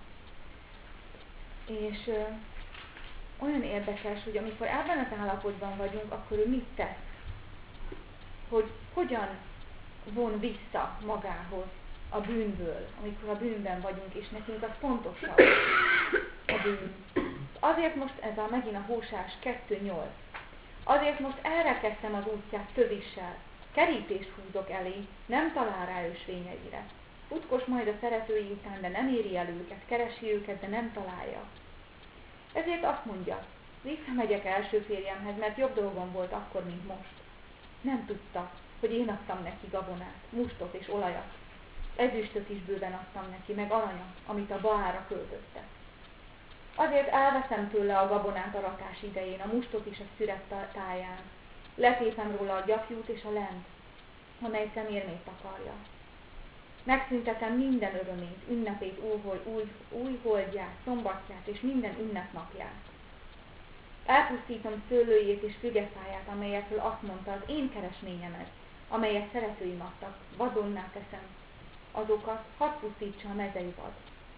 És ö, olyan érdekes, hogy amikor ebben az állapotban vagyunk, akkor ő mit tesz? Hogy hogyan von vissza magához a bűnből, amikor a bűnben vagyunk, és nekünk az fontosabb a bűn. Azért most ez a megint a Hóseás kettő nyolc. Azért most elrekedtem az útját tövissel, kerítést húzok elé, nem talál rá ösvényeire. Futkos majd a szeretői után, de nem éri el őket, keresi őket, de nem találja. Ezért azt mondja, visszamegyek első férjemhez, mert jobb dolgom volt akkor, mint most. Nem tudta, hogy én adtam neki gabonát, mustot és olajat. Ezüstöt is bőven adtam neki, meg aranyat, amit a Baálra költötte. Azért elveszem tőle a gabonát a rakás idején, a mustot is a szüret táján. Letépem róla a gyapjút és a lent, amely szemérmét takarja. Megszüntetem minden örömét, ünnepét, új, új, új holdját, szombatját és minden ünnepnapját. Elpusztítom szőlőjét és fügefáját, amelyekről azt mondta, az én keresményemet, amelyet szeretőim adtak, vadonná teszem. Azokat hadd pusztítsa a mezei vad.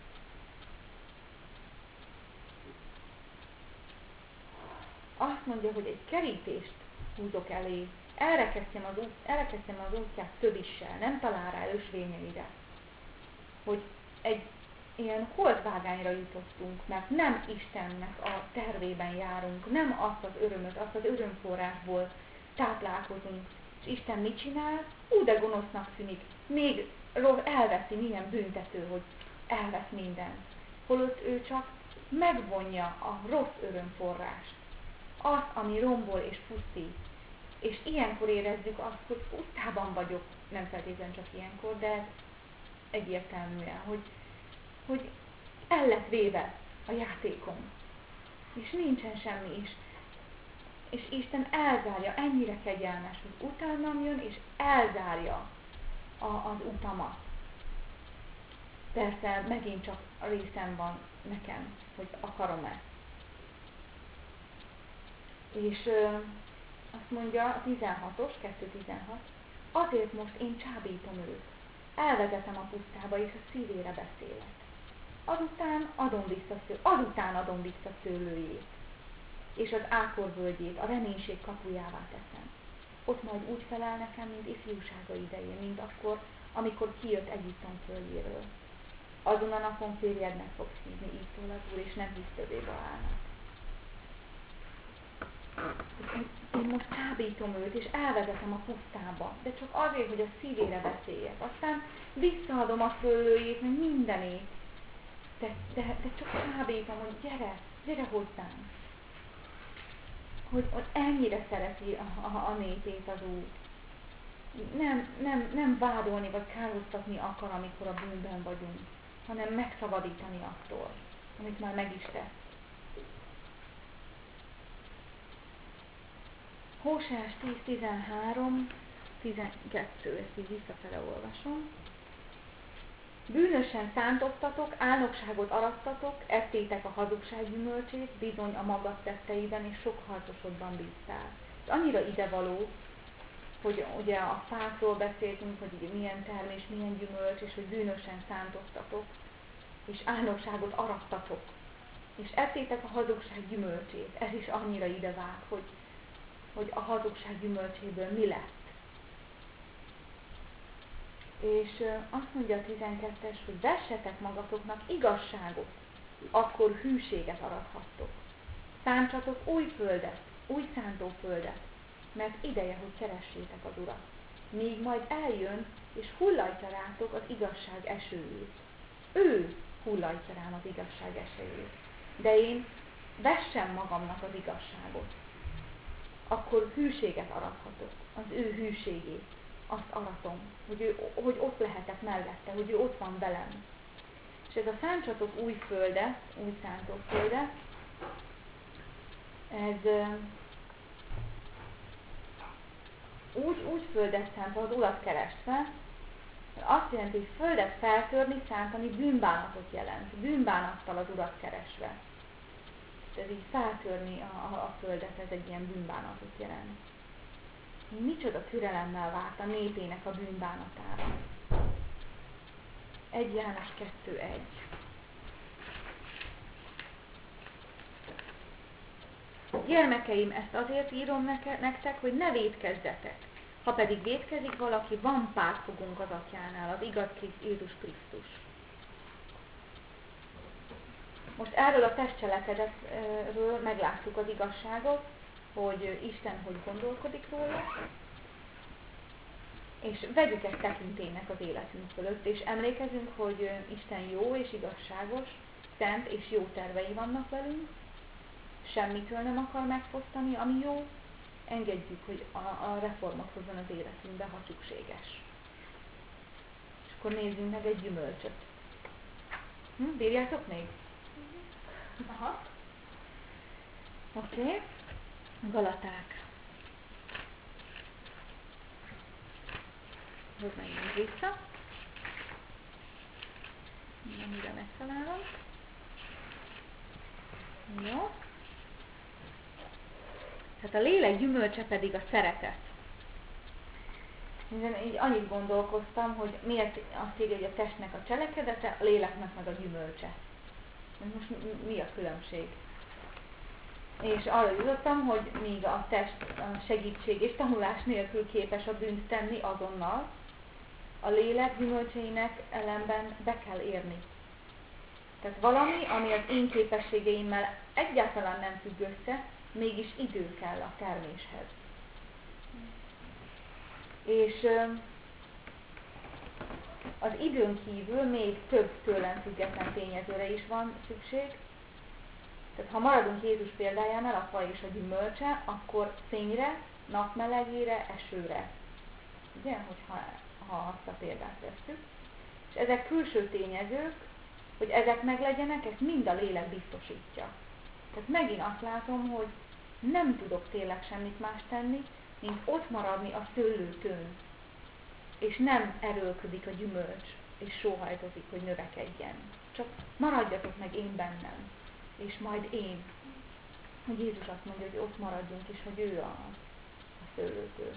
Azt mondja, hogy egy kerítést húzok elé, elrekeztem az, út, elrekeztem az útját tövissel, nem talál rá ösvényeire. Hogy egy ilyen holdvágányra jutottunk, mert nem Istennek a tervében járunk, nem azt az örömöt, azt az örömforrásból táplálkozunk. És Isten mit csinál? Ú, de gonosznak tűnik, még elveszi, milyen büntető, hogy elvesz mindent. Holott ő csak megvonja a rossz örömforrást. Az, ami rombol és pusztít. És ilyenkor érezzük azt, hogy pusztában vagyok, nem feltétlenül csak ilyenkor, de egyértelműen, hogy, hogy el lett véve a játékom. És nincsen semmi is. És Isten elzárja, ennyire kegyelmes, hogy utánam jön, és elzárja a, az utamat. Persze megint csak a részem van nekem, hogy akarom-e. És ö, azt mondja a tizenhatos, kettő tizenhat, azért most én csábítom őt, elvezetem a pusztába, és a szívére beszélek. Azután adom vissza, sző, azután adom vissza szőlőjét. és az Ákor völgyét a reménység kapujává teszem. Ott majd úgy felel nekem, mint ifjúsága idején, mint akkor, amikor kijött Egyiptom földjéről. Azon a napon férjednek fogsz hívni, így szól az Úr, és nem hisz többé Baálnak. Én most csábítom őt, és elvezetem a pusztába, de csak azért, hogy a szívére beszéljek. Aztán visszaadom a föllőjét, meg mindenét. De, de, de csak csábítom, hogy gyere, gyere hozzám. Hogy, hogy ennyire szereti a, a, a népét az Úr. Nem, nem, nem vádolni vagy kárhoztatni akar, amikor a bűnben vagyunk, hanem megszabadítani attól, amit már meg is tesz. Hóseás tíz tizenhárom tizenkettő, ezt így visszafele olvasom. Bűnösen szántoztatok, álnokságot arattatok, ettétek a hazugság gyümölcsét, bizony a magad tetteiben és sok harcosodban bíztál. Ez annyira idevaló, hogy ugye a fákról beszéltünk, hogy ugye milyen termés, milyen gyümölcs, és hogy bűnösen szántoztatok, és álnokságot arattatok, és ettétek a hazugság gyümölcsét. Ez is annyira idevág, hogy, hogy a hazugság gyümölcséből mi lett. És azt mondja a tizenkettes, hogy vessetek magatoknak igazságot, akkor hűséget arathattok. Szántsatok új földet, új szántóföldet, mert ideje, hogy keressétek az Urat. Míg majd eljön, és hullajtja rátok az igazság esőjét. Ő hullajtja rám az igazság esőjét. De én vessem magamnak az igazságot. Akkor hűséget arathatok, az ő hűségét. Azt aratom, hogy, ő, hogy ott lehetek mellette, hogy ő ott van velem. És ez a szántsatok új földet, új szántóföldet, ez úgy, úgy földet szántva, az Urat keresve, azt jelenti, hogy földet feltörni, szántani bűnbánatot jelent. Bűnbánattal az Urat keresve. És ez így feltörni a, a, a földet, ez egy ilyen bűnbánatot jelent. Micsoda türelemmel várt a népének a bűnbánatára. egy János kettő egy. Gyermekeim, ezt azért írom nektek, hogy ne vétkezzetek. Ha pedig vétkezik valaki, van pártfogónk az Atyánál, az igaz Jézus Krisztus. Most erről a testcselekedetről megláttuk az igazságot, hogy Isten hogy gondolkodik róla, és vegyük ezt tekintélynek az életünk fölött, és emlékezünk, hogy Isten jó és igazságos, szent és jó tervei vannak velünk, semmitől nem akar megfosztani, ami jó, engedjük, hogy a, a reformot hozzon az életünkbe, ha szükséges. És akkor nézzünk meg egy gyümölcsöt. Hm, bírjátok még? Aha. Oké. Okay. Galaták. Hogy menjünk vissza. Nem ide megtalálom. Jó. Tehát a lélek gyümölcse pedig a szeretet. Én így annyit gondolkoztam, hogy miért azt írja, hogy a testnek a cselekedete, a léleknek meg a gyümölcse. Most mi a különbség? És arra jutottam, hogy míg a test a segítség és tanulás nélkül képes a bűnt tenni azonnal, a lélek gyümölcseinek ellenben be kell érni. Tehát valami, ami az én képességeimmel egyáltalán nem függ össze, mégis idő kell a terméshez. És az időn kívül még több tőlem független tényezőre is van szükség. Tehát ha maradunk Jézus példájánál, a fa és a gyümölcse, akkor fényre, napmelegére, esőre. Ugye, hogyha ha azt a példát vesszük. És ezek külső tényezők, hogy ezek meglegyenek, ezt mind a lélek biztosítja. Tehát megint azt látom, hogy nem tudok tényleg semmit más tenni, mint ott maradni a szőlőtőn. És nem erőlködik a gyümölcs, és sóhajtozik, hogy növekedjen. Csak maradjatok meg én bennem, és majd én. Hogy Jézus azt mondja, hogy ott maradjunk, és hogy ő a, a szőlőtő.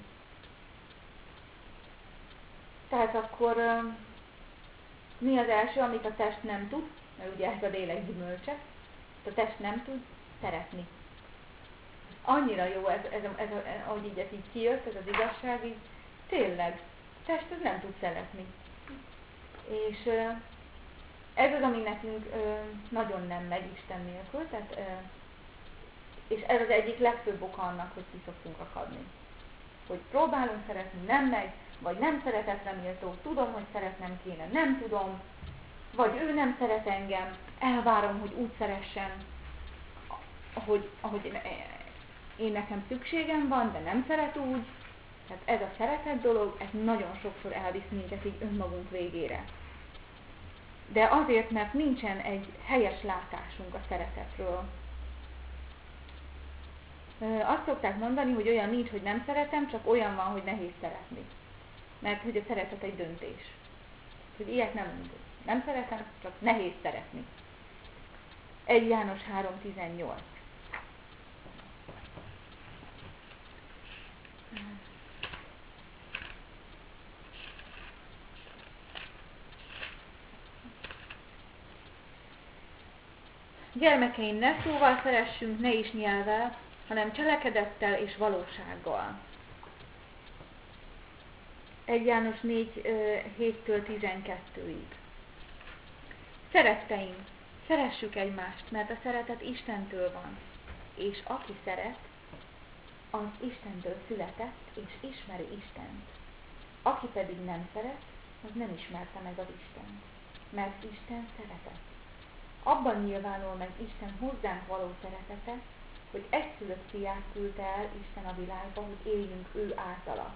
Tehát akkor mi az első, amit a test nem tud, mert ugye ez a lélek gyümölcse, a test nem tud szeretni. annyira jó, ez, ez, ez, ez, ahogy így, ez így kijött, ez az igazság, így tényleg, test ez nem tud szeretni. És ez az, ami nekünk nagyon nem megy Isten nélkül, tehát, és ez az egyik legfőbb oka annak, hogy ki szoktunk akadni. Hogy próbálunk szeretni, nem megy, vagy nem szeretetre méltó, tudom, hogy szeretnem kéne, nem tudom, vagy ő nem szeret engem, elvárom, hogy úgy szeressen, ahogy, ahogy én nekem szükségem van, de nem szeret úgy. Tehát ez a szeretet dolog, ez nagyon sokszor elvisz minket így önmagunk végére. De azért, mert nincsen egy helyes látásunk a szeretetről. Azt szokták mondani, hogy olyan nincs, hogy nem szeretem, csak olyan van, hogy nehéz szeretni. Mert hogy a szeretet egy döntés. Hogy ilyet nem mondjuk. Nem szeretem, csak nehéz szeretni. egy János három tizennyolc. Gyermekeim, ne szóval szeressünk, ne is nyelvvel, hanem cselekedettel és valósággal. egy János négy héttől tizenkettőig. Szeretteim, szeressük egymást, mert a szeretet Istentől van, és aki szeret, az Istentől született, és ismeri Istent. Aki pedig nem szeret, az nem ismerte meg az Istent, mert Isten szeretet. Abban nyilvánul meg Isten hozzánk való szeretete, hogy egyszülött fiát küldte el Isten a világba, hogy éljünk ő általa.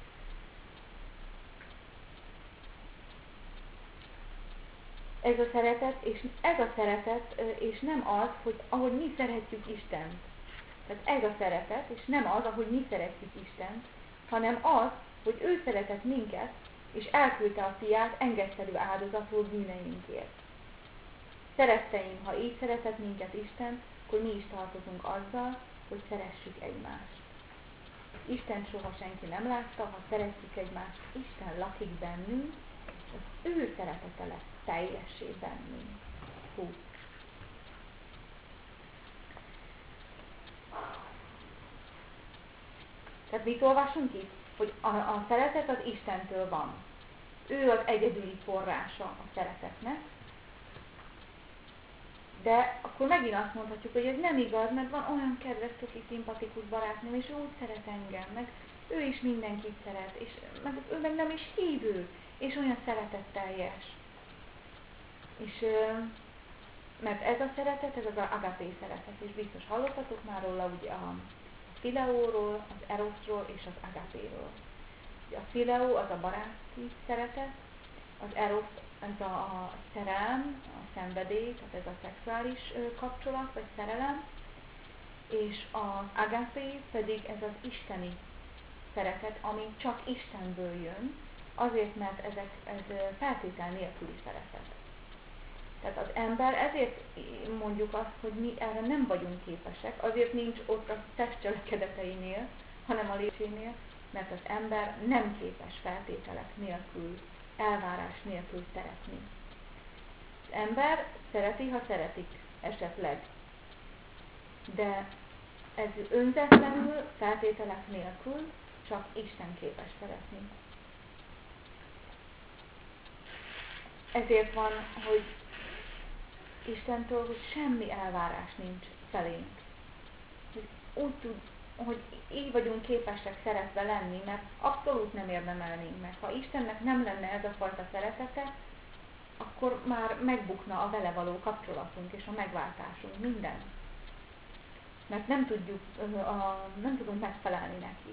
Ez a szeretet, és ez a szeretet, és nem az, hogy ahogy mi szeretjük Istent. Tehát ez a szeretet, és nem az, ahogy mi szeretjük Istent, hanem az, hogy ő szeretett minket, és elküldte a fiát engesztelő áldozatul bűneinkért. Szeretteim, ha így szeretett minket Isten, akkor mi is tartozunk azzal, hogy szeressük egymást. Isten soha senki nem látta, ha szeretjük egymást, Isten lakik bennünk, és az ő szeretete lesz teljessé bennünk. Hú. Tehát mit olvasunk itt? Hogy a, a szeretet az Istentől van. Ő az egyedüli forrása a szeretetnek. De akkor megint azt mondhatjuk, hogy ez nem igaz, mert van olyan kedves, aki szimpatikus barátnőm, és ő úgy szeret engem, meg ő is mindenkit szeret, és meg ő meg nem is hívő, és olyan szeretetteljes. És mert ez a szeretet, ez az agapé szeretet, és biztos hallottatok már róla, ugye a fileóról, az eroszról és az agapéről. A fileó az a baráti szeretet, az erosz ez a, a szerelem, a szenvedély, tehát ez a szexuális ö, kapcsolat, vagy szerelem, és az agapé pedig ez az isteni szeretet, ami csak Istenből jön, azért, mert ezek, ez feltétel nélküli szeretet. Tehát az ember, ezért mondjuk azt, hogy mi erre nem vagyunk képesek, azért nincs ott a testcselekedeteinél, hanem a lépésénél, mert az ember nem képes feltételek nélkül, elvárás nélkül szeretni. Az ember szereti, ha szeretik, esetleg. De ez önzetlenül, feltételek nélkül csak Isten képes szeretni. Ezért van, hogy Istentől, hogy semmi elvárás nincs felénk. Hogy úgy tud, hogy így vagyunk képesek szeretve lenni, mert abszolút nem érdemelnénk meg. Ha Istennek nem lenne ez a fajta szeretete, akkor már megbukna a vele való kapcsolatunk és a megváltásunk, minden. Mert nem tudjuk, nem tudunk megfelelni neki.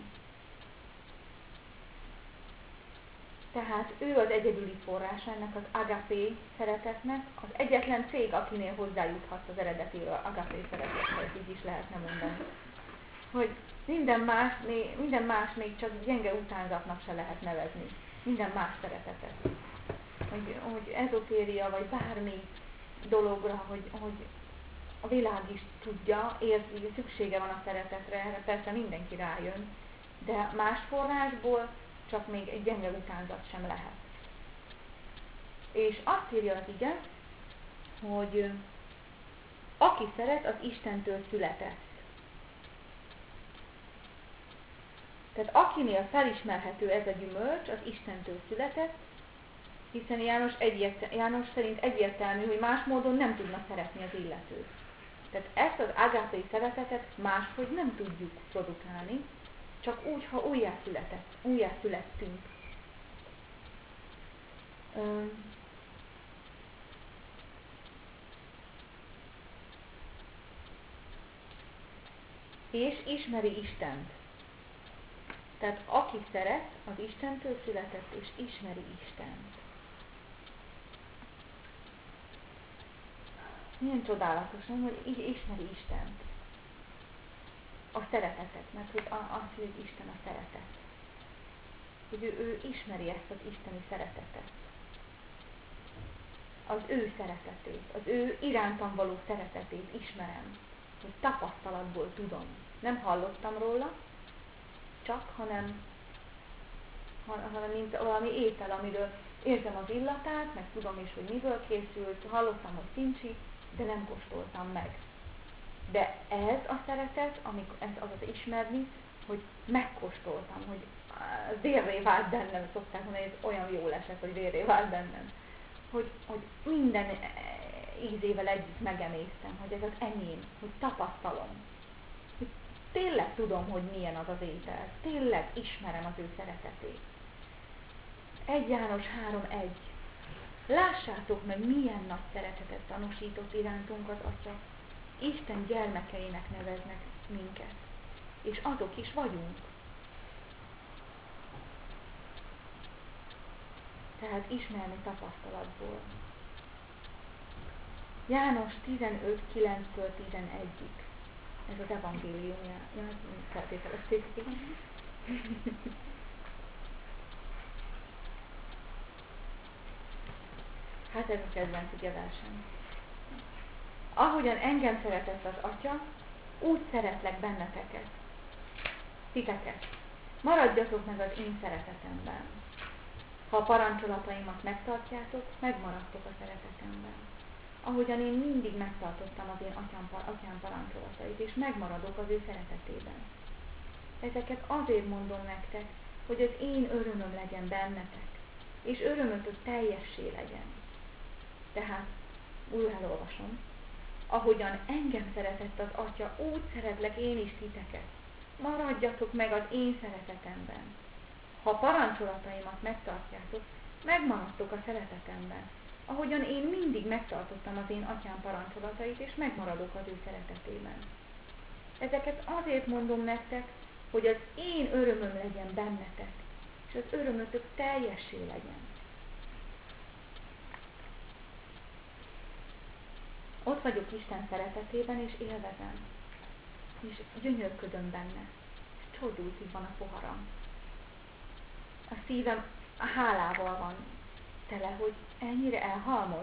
Tehát ő az egyedüli forrása ennek az agapé szeretetnek, az egyetlen cég, akinél hozzájuthatsz az eredetéről agapé szeretethez, így is lehetne mondani. Hogy minden más, minden más még csak gyenge utánzatnak se lehet nevezni. Minden más szeretetet. Hogy, hogy ezotéria, vagy bármi dologra, hogy, hogy a világ is tudja, érzi, hogy szüksége van a szeretetre, erre persze mindenki rájön, de más forrásból csak még egy gyenge utánzat sem lehet. És azt írja az ige, hogy aki szeret, az Istentől született. Tehát akinél felismerhető ez a gyümölcs, az Istentől született, hiszen János, egyért, János szerint egyértelmű, hogy más módon nem tudna szeretni az illetőt. Tehát ezt az ágápai szeretetet máshogy nem tudjuk produkálni, csak úgy, ha újjászületett, újjászülettünk. Üm. És ismeri Istent. Tehát aki szeret, az Istentől született, és ismeri Istent. Milyen csodálatos, nem, hogy így ismeri Istent. A szeretetet, mert hogy azt, hogy Isten a szeretet. Hogy ő, ő ismeri ezt az isteni szeretetet. Az ő szeretetét, az ő irántam való szeretetét ismerem. Hogy tapasztalatból tudom. Nem hallottam róla, csak, hanem, hanem mint valami étel, amiről érzem az illatát, meg tudom is, hogy miből készült, hallottam, hogy kincsi, de nem kóstoltam meg. De ez a szeretet, amikor ez az az ismerni, hogy megkóstoltam, hogy vérré vált bennem, szokták mondani, hogy ez olyan jól esett, hogy vérré vált bennem. Hogy, hogy minden ízével együtt megemésztem, hogy ez az enyém, hogy tapasztalom. Hogy tényleg tudom, hogy milyen az az étel. Tényleg ismerem az ő szeretetét. egy János három egy. Lássátok meg, milyen nagy szeretetet tanúsított irántunk az Atya. Isten gyermekeinek neveznek minket. És azok is vagyunk. Tehát ismerni tapasztalatból. János tizenöt kilenc-től tizenegyig. Ez az evangélium. Ja, feltételezték. Hát ez a kedvenc ugye verseny. Ahogyan engem szeretett az Atya, úgy szeretlek benneteket. Titeket. Maradjatok meg az én szeretetemben. Ha a parancsolataimat megtartjátok, megmaradtok a szeretetemben. Ahogyan én mindig megtartottam az én atyám, atyám parancsolatait, és megmaradok az ő szeretetében. Ezeket azért mondom nektek, hogy az én örömöm legyen bennetek, és örömötök teljessé legyen. Tehát, újra elolvasom, ahogyan engem szeretett az Atya, úgy szeretlek én is titeket. Maradjatok meg az én szeretetemben. Ha parancsolataimat megtartjátok, megmaradtok a szeretetemben, ahogyan én mindig megtartottam az én atyám parancsolatait, és megmaradok az ő szeretetében. Ezeket azért mondom nektek, hogy az én örömöm legyen bennetek, és az örömötök teljessé legyen. Ott vagyok Isten szeretetében, és élvezem, és gyönyörködöm benne, és csordultig van a poharam. A szívem a hálával van tele, hogy ennyire elhalmoz.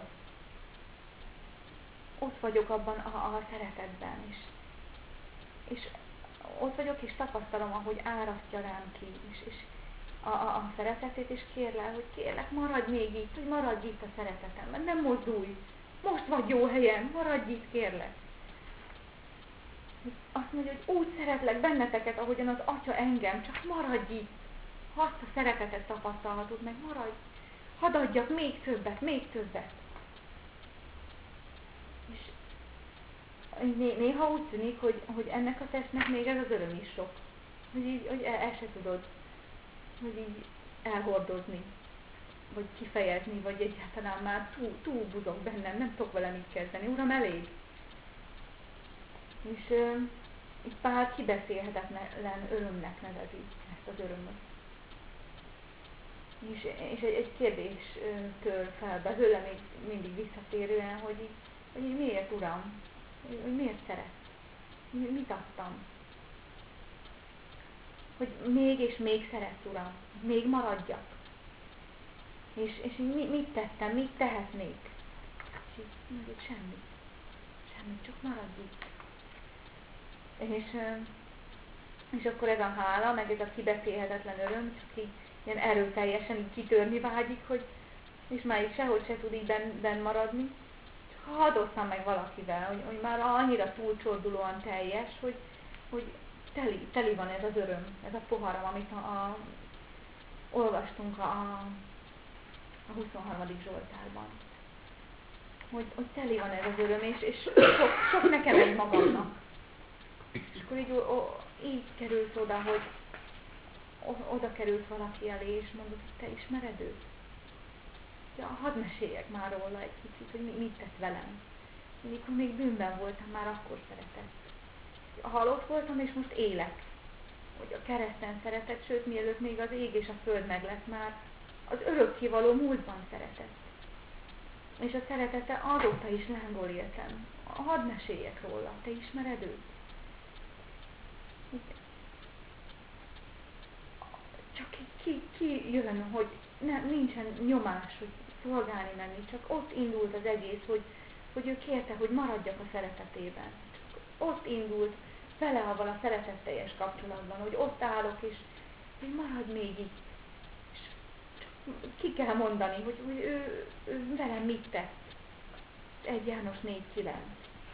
Ott vagyok abban a, a szeretetben is. És ott vagyok, és tapasztalom, ahogy árasztja rám ki, és, és a, a, a szeretetét, és kérlel, hogy kérlek, maradj még itt, hogy maradj itt a szeretetemben, nem mozdulj, most vagy jó helyen, maradj itt, kérlek. Azt mondja, hogy úgy szeretlek benneteket, ahogyan az Atya engem, csak maradj itt. Ha azt a szeretetet tapasztalhatod meg, maradj. Hadd adjak még többet, még többet. És néha úgy tűnik, hogy, hogy ennek a testnek még ez az öröm is sok. Hogy, így, hogy el, el se tudod, hogy így elhordozni, vagy kifejezni, vagy egyáltalán már túl, túl buzog bennem, nem tudok vele mit kezdeni. Uram, elég. És uh, itt Pál kibeszélhetetlen örömnek nevezi ezt az örömöt. És, és egy, egy kérdés tör fel belőle még mindig visszatérően, hogy, így, hogy így miért, Uram? Hogy miért szeret? Mit adtam? Hogy még és még szeretsz, Uram? Még maradjak? És, és így mit tettem? Mit tehetnék? És így mondjuk semmit. Semmit, csak maradj itt. És, és akkor ez a hála, meg ez a kibeszélhetetlen öröm, csak így ilyen erőteljesen így kitörni vágyik, hogy és már így sehogy se tud így benn, benn maradni. Csak hadd osszam meg valakivel, hogy, hogy már annyira túlcsordulóan teljes, hogy, hogy teli, teli van ez az öröm, ez a poharam, amit a, a, olvastunk a, a huszonharmadik Zsoltárban. Hogy, hogy teli van ez az öröm, és, és sok, sok nekem egy magamnak. És akkor így, o, így kerülsz oda, hogy o, oda került valaki elé, és mondod, hogy te ismered őt? Ja, hadd meséljek már róla egy kicsit, hogy mi, mit tett velem. Mikor még bűnben voltam, már akkor szeretett. Halott voltam, és most élek. Hogy a kereszten szeretett, sőt, mielőtt még az ég és a föld meg lett, már az örökkévaló múltban szeretett. És a szeretete azóta is lángol éltem. Hadd meséljek róla, te ismered őt? Csak ki, ki jön, hogy ne, nincsen nyomás, hogy szolgálni menni, csak ott indult az egész, hogy, hogy ő kérte, hogy maradjak a szeretetében. Csak ott indult vele avval a szeretetteljes kapcsolatban, hogy ott állok, és hogy maradj még így. És csak ki kell mondani, hogy, hogy ő, ő velem mit tett. egy János négy kilenc.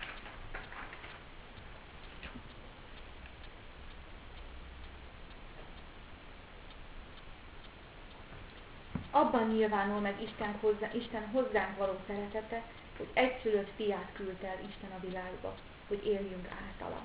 Abban nyilvánul meg Isten, hozzá, Isten hozzánk való szeretete, hogy egyszülött fiát küldte el Isten a világba, hogy éljünk általa.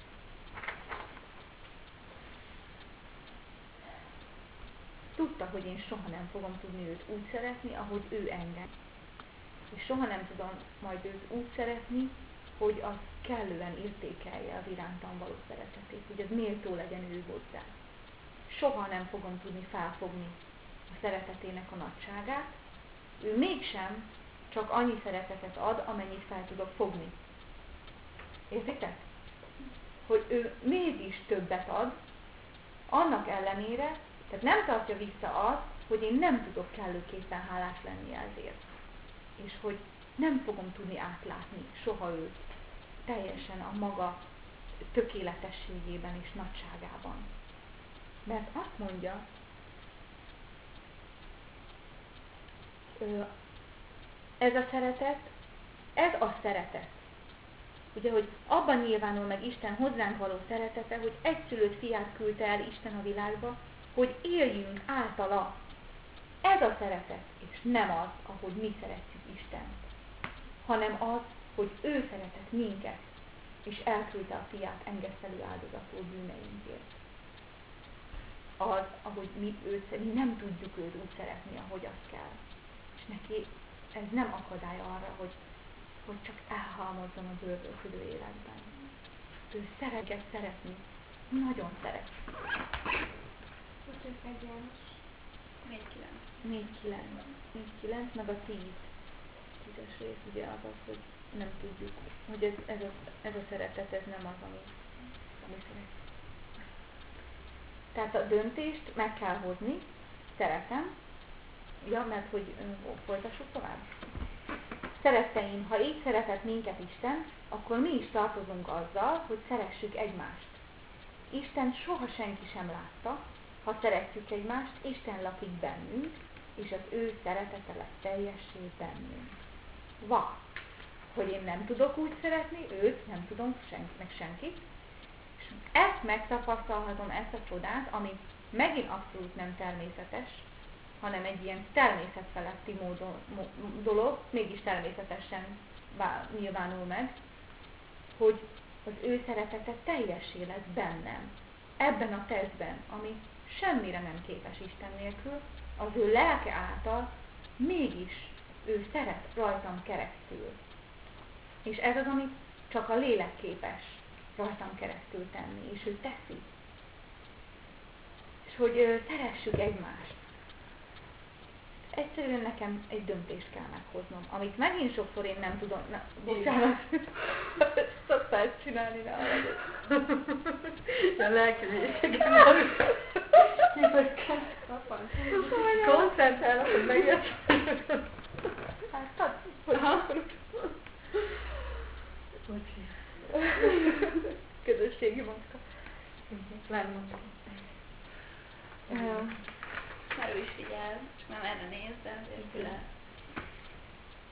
Tudta, hogy én soha nem fogom tudni őt úgy szeretni, ahogy ő engem. És soha nem tudom majd őt úgy szeretni, hogy az kellően értékelje az irántam való szeretetét, hogy ez méltó legyen ő hozzá. Soha nem fogom tudni felfogni a szeretetének a nagyságát, ő mégsem csak annyi szeretetet ad, amennyit fel tudok fogni. Értitek? Hogy ő mégis többet ad, annak ellenére, tehát nem tartja vissza azt, hogy én nem tudok kellőképpen hálás lenni ezért. És hogy nem fogom tudni átlátni soha őt teljesen a maga tökéletességében és nagyságában. Mert azt mondja, ez a szeretet, ez a szeretet. Ugye, hogy abban nyilvánul meg Isten hozzánk való szeretete, hogy egyszülött fiát küldte el Isten a világba, hogy éljünk általa. Ez a szeretet, és nem az, ahogy mi szeretjük Istent, hanem az, hogy ő szeretett minket, és elküldte a fiát engesztelő áldozatul bűneinkért. Az, ahogy mi őt, mi nem tudjuk őt úgy szeretni, ahogy azt kell. És neki ez nem akadály arra, hogy, hogy csak elhalmozzon a bővölködő életben. Ő szeretett szeretni. Nagyon szeret. négy kilenc. négy kilenc. négy kilenc, meg a tíz. tízes rész ugye az az, hogy nem tudjuk, hogy ez, ez, a, ez a szeretet, ez nem az, ami, ami szeret. Tehát a döntést meg kell hozni, szeretem, ja, mert hogy folytassuk tovább. Szeretteim, ha így szeretett minket Isten, akkor mi is tartozunk azzal, hogy szeressük egymást. Isten soha senki sem látta, ha szeretjük egymást, Isten lakik bennünk, és az ő szeretete lesz teljessé bennünk. Va, hogy én nem tudok úgy szeretni, őt nem tudom senki, meg senkit, és ezt megtapasztalhatom, ezt a csodát, ami megint abszolút nem természetes, hanem egy ilyen természetfeletti módon, dolog, mégis természetesen nyilvánul meg, hogy az ő szeretete teljessé lesz bennem, ebben a testben, ami semmire nem képes Isten nélkül, az ő lelke által mégis ő szeret rajtam keresztül. És ez az, amit csak a lélek képes rajtam keresztül tenni, és ő teszi. És hogy ö, szeressük egymást. Egyszerűen nekem egy döntést kell meghoznom, amit megint sokszor én nem tudom, na, bocsánat, szoktál ezt csinálni, ne arra. A lelkevéseket kifekkel. Koncentrálok, hogy megértsd. Hát, hát, hogy akarod. Bocsi. Közösségi macska. Lánymacska. Már ő is figyel, és nem erre néz, de azért fülel.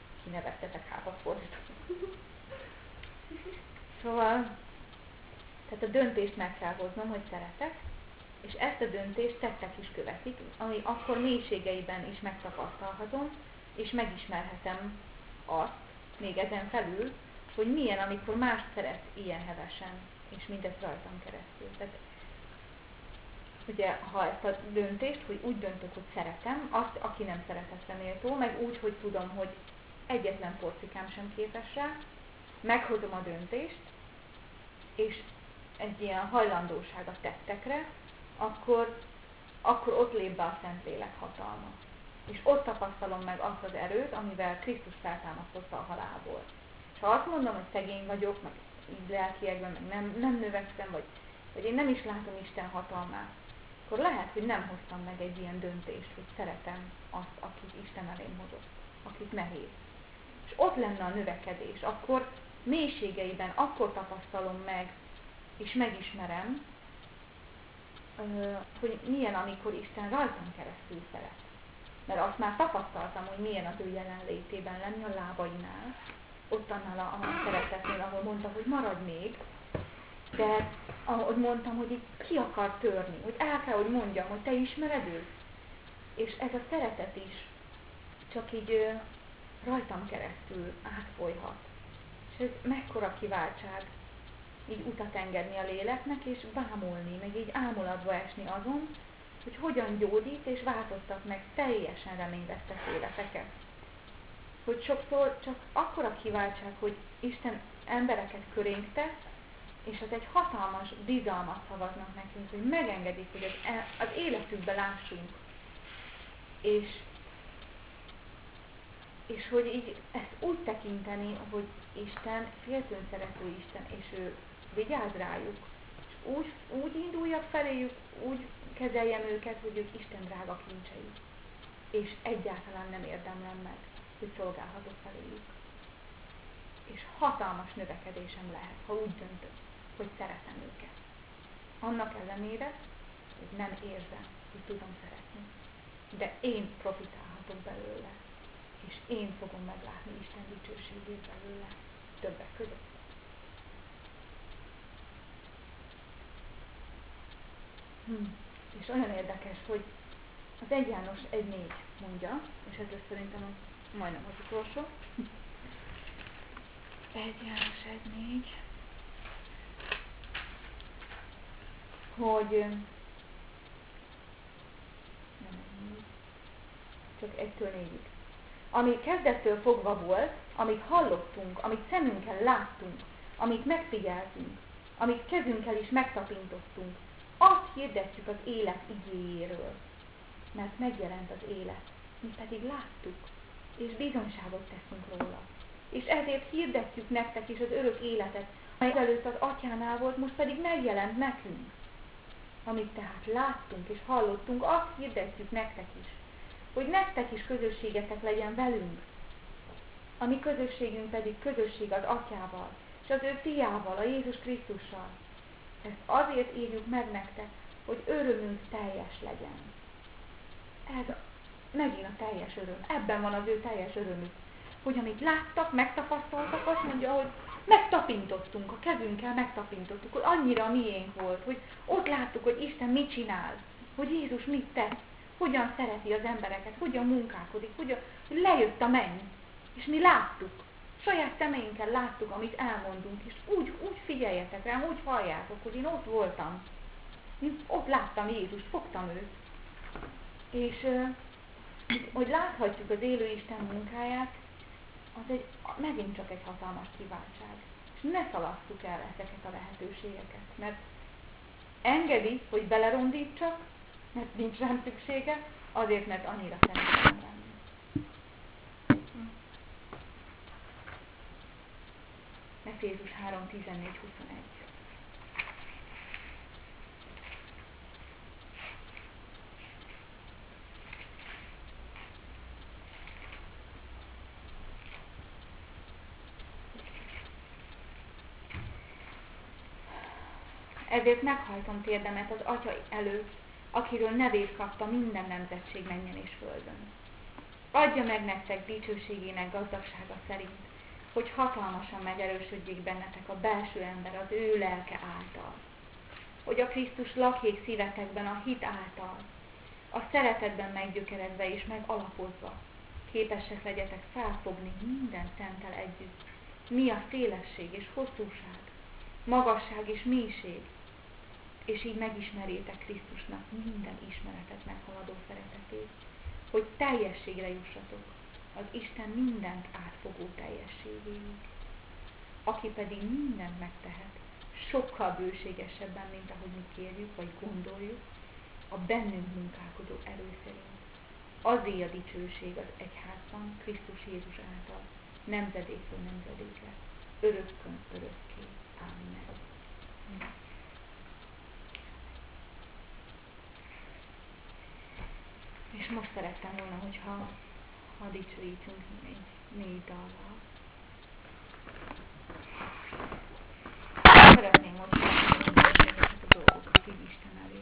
Kinevettetek hátat fordítom. Szóval, Tehát a döntést meg kell hoznom, hogy szeretek, és ezt a döntést tettek is követik, ami akkor mélységeiben is megtapasztalhatom, és megismerhetem azt, még ezen felül, hogy milyen, amikor más szeret ilyen hevesen, és mindezt rajtam keresztül. Tehát, ugye, ha ezt a döntést, hogy úgy döntök, hogy szeretem, azt, aki nem szeretetre méltó, meg úgy, hogy tudom, hogy egyetlen porcikám sem képes rá, meghozom a döntést, és egy ilyen hajlandóság a tettekre, akkor, akkor ott lép be a Szentlélek hatalma. És ott tapasztalom meg azt az erőt, amivel Krisztus feltámasztotta a halálból. És ha azt mondom, hogy szegény vagyok, meg így lelkiekben, meg nem, nem növekszem, vagy, vagy én nem is látom Isten hatalmát, akkor lehet, hogy nem hoztam meg egy ilyen döntést, hogy szeretem azt, akit Isten elém hozott, akit nehéz. És ott lenne a növekedés, akkor mélységeiben akkor tapasztalom meg, és megismerem, hogy milyen, amikor Isten rajtam keresztül szeret. Mert azt már tapasztaltam, hogy milyen az ő jelenlétében lenni a lábainál, ott annál a, a szeretetnél, ahol mondta, hogy maradj még, de ahogy mondtam, hogy így ki akar törni, hogy el kell, hogy mondjam, hogy te ismered őt. És ez a szeretet is csak így ö, rajtam keresztül átfolyhat. És ez mekkora kiváltság, így utat engedni a léleknek, és bámulni, meg így ámulatba esni azon, hogy hogyan gyógyít és változtat meg teljesen reményvesztett életeket. Hogy sokszor csak akkora kiváltság, hogy Isten embereket körénk tesz, és az egy hatalmas bizalmat szavaznak nekünk, hogy megengedik, hogy az, az életükbe lássunk. És, és hogy így ezt úgy tekinteni, hogy Isten féltőn szerető Isten, és ő vigyáz rájuk, és úgy, úgy induljak feléjük, úgy kezeljem őket, hogy ők Isten drága kincsei. És egyáltalán nem érdemlem meg, hogy szolgálhatok feléjük. És hatalmas növekedésem lehet, ha úgy döntök, hogy szeretem őket. Annak ellenére, hogy nem érzem, hogy tudom szeretni. De én profitálhatok belőle, és én fogom meglátni Isten dicsőségét belőle, többek között. Hm. És olyan érdekes, hogy az egy János egy négy mondja, és ez lesz szerintem majdnem az utolsó. egy János egy négy, hogy nem egy négy, csak egytől négyig. Ami kezdettől fogva volt, amit hallottunk, amit szemünkkel láttunk, amit megfigyeltünk, amit kezünkkel is megtapintottunk, azt hirdetjük az élet igéjéről, mert megjelent az élet, mi pedig láttuk, és bizonyságot teszünk róla. És ezért hirdetjük nektek is az örök életet, amely előtt az Atyánál volt, most pedig megjelent nekünk. Amit tehát láttunk és hallottunk, azt hirdetjük nektek is, hogy nektek is közösségetek legyen velünk. A mi közösségünk pedig közösség az Atyával, és az ő fiával, a Jézus Krisztussal. Ezt azért írjuk meg nektek, hogy örömünk teljes legyen. Ez megint a teljes öröm. Ebben van az ő teljes örömük. Hogy amit láttak, megtapasztaltak, azt mondja, hogy megtapintottunk, a kezünkkel megtapintottuk, hogy annyira miénk volt, hogy ott láttuk, hogy Isten mit csinál, hogy Jézus mit tesz, hogyan szereti az embereket, hogyan munkálkodik, hogyan, hogy lejött a menny, és mi láttuk. Saját szemeinkkel láttuk, amit elmondunk, és úgy, úgy figyeljetek rám, úgy halljátok, hogy én ott voltam. Én ott láttam Jézust, fogtam őt. És hogy láthatjuk az élő Isten munkáját, az egy, megint csak egy hatalmas kiváltság. És ne szalasszuk el ezeket a lehetőségeket, mert engedi, hogy belerondítsak, mert nincs rám szüksége, azért, mert annyira szeretem lenni. Efézus három tizennégy huszonegy. Ezért meghajtom térdemet az Atya előtt, akiről nevét kapta minden nemzetség mennyen és földön. Adja meg nektek dicsőségének gazdagsága szerint, hogy hatalmasan megerősödjék bennetek a belső ember az ő lelke által. Hogy a Krisztus lakjék szívetekben a hit által, a szeretetben meggyökeredve és megalapozva, képesek legyetek felfogni minden szenttel együtt, mi a szélesség és hosszúság, magasság és mélység, és így megismerjétek Krisztusnak minden ismeretet meghaladó szeretetét, hogy teljességre jussatok, az Isten mindent átfogó teljességéig, aki pedig mindent megtehet, sokkal bőségesebben, mint ahogy mi kérjük vagy gondoljuk, a bennünk munkálkodó erő szerint. Azé a dicsőség az egyházban, Krisztus Jézus által, nemzedékről nemzedékre, örökkön örökké. Amen. És most szerettem volna, hogyha ha dicsőítünk egy négy dallal. Szeretném, hogy a dolgokat így Isten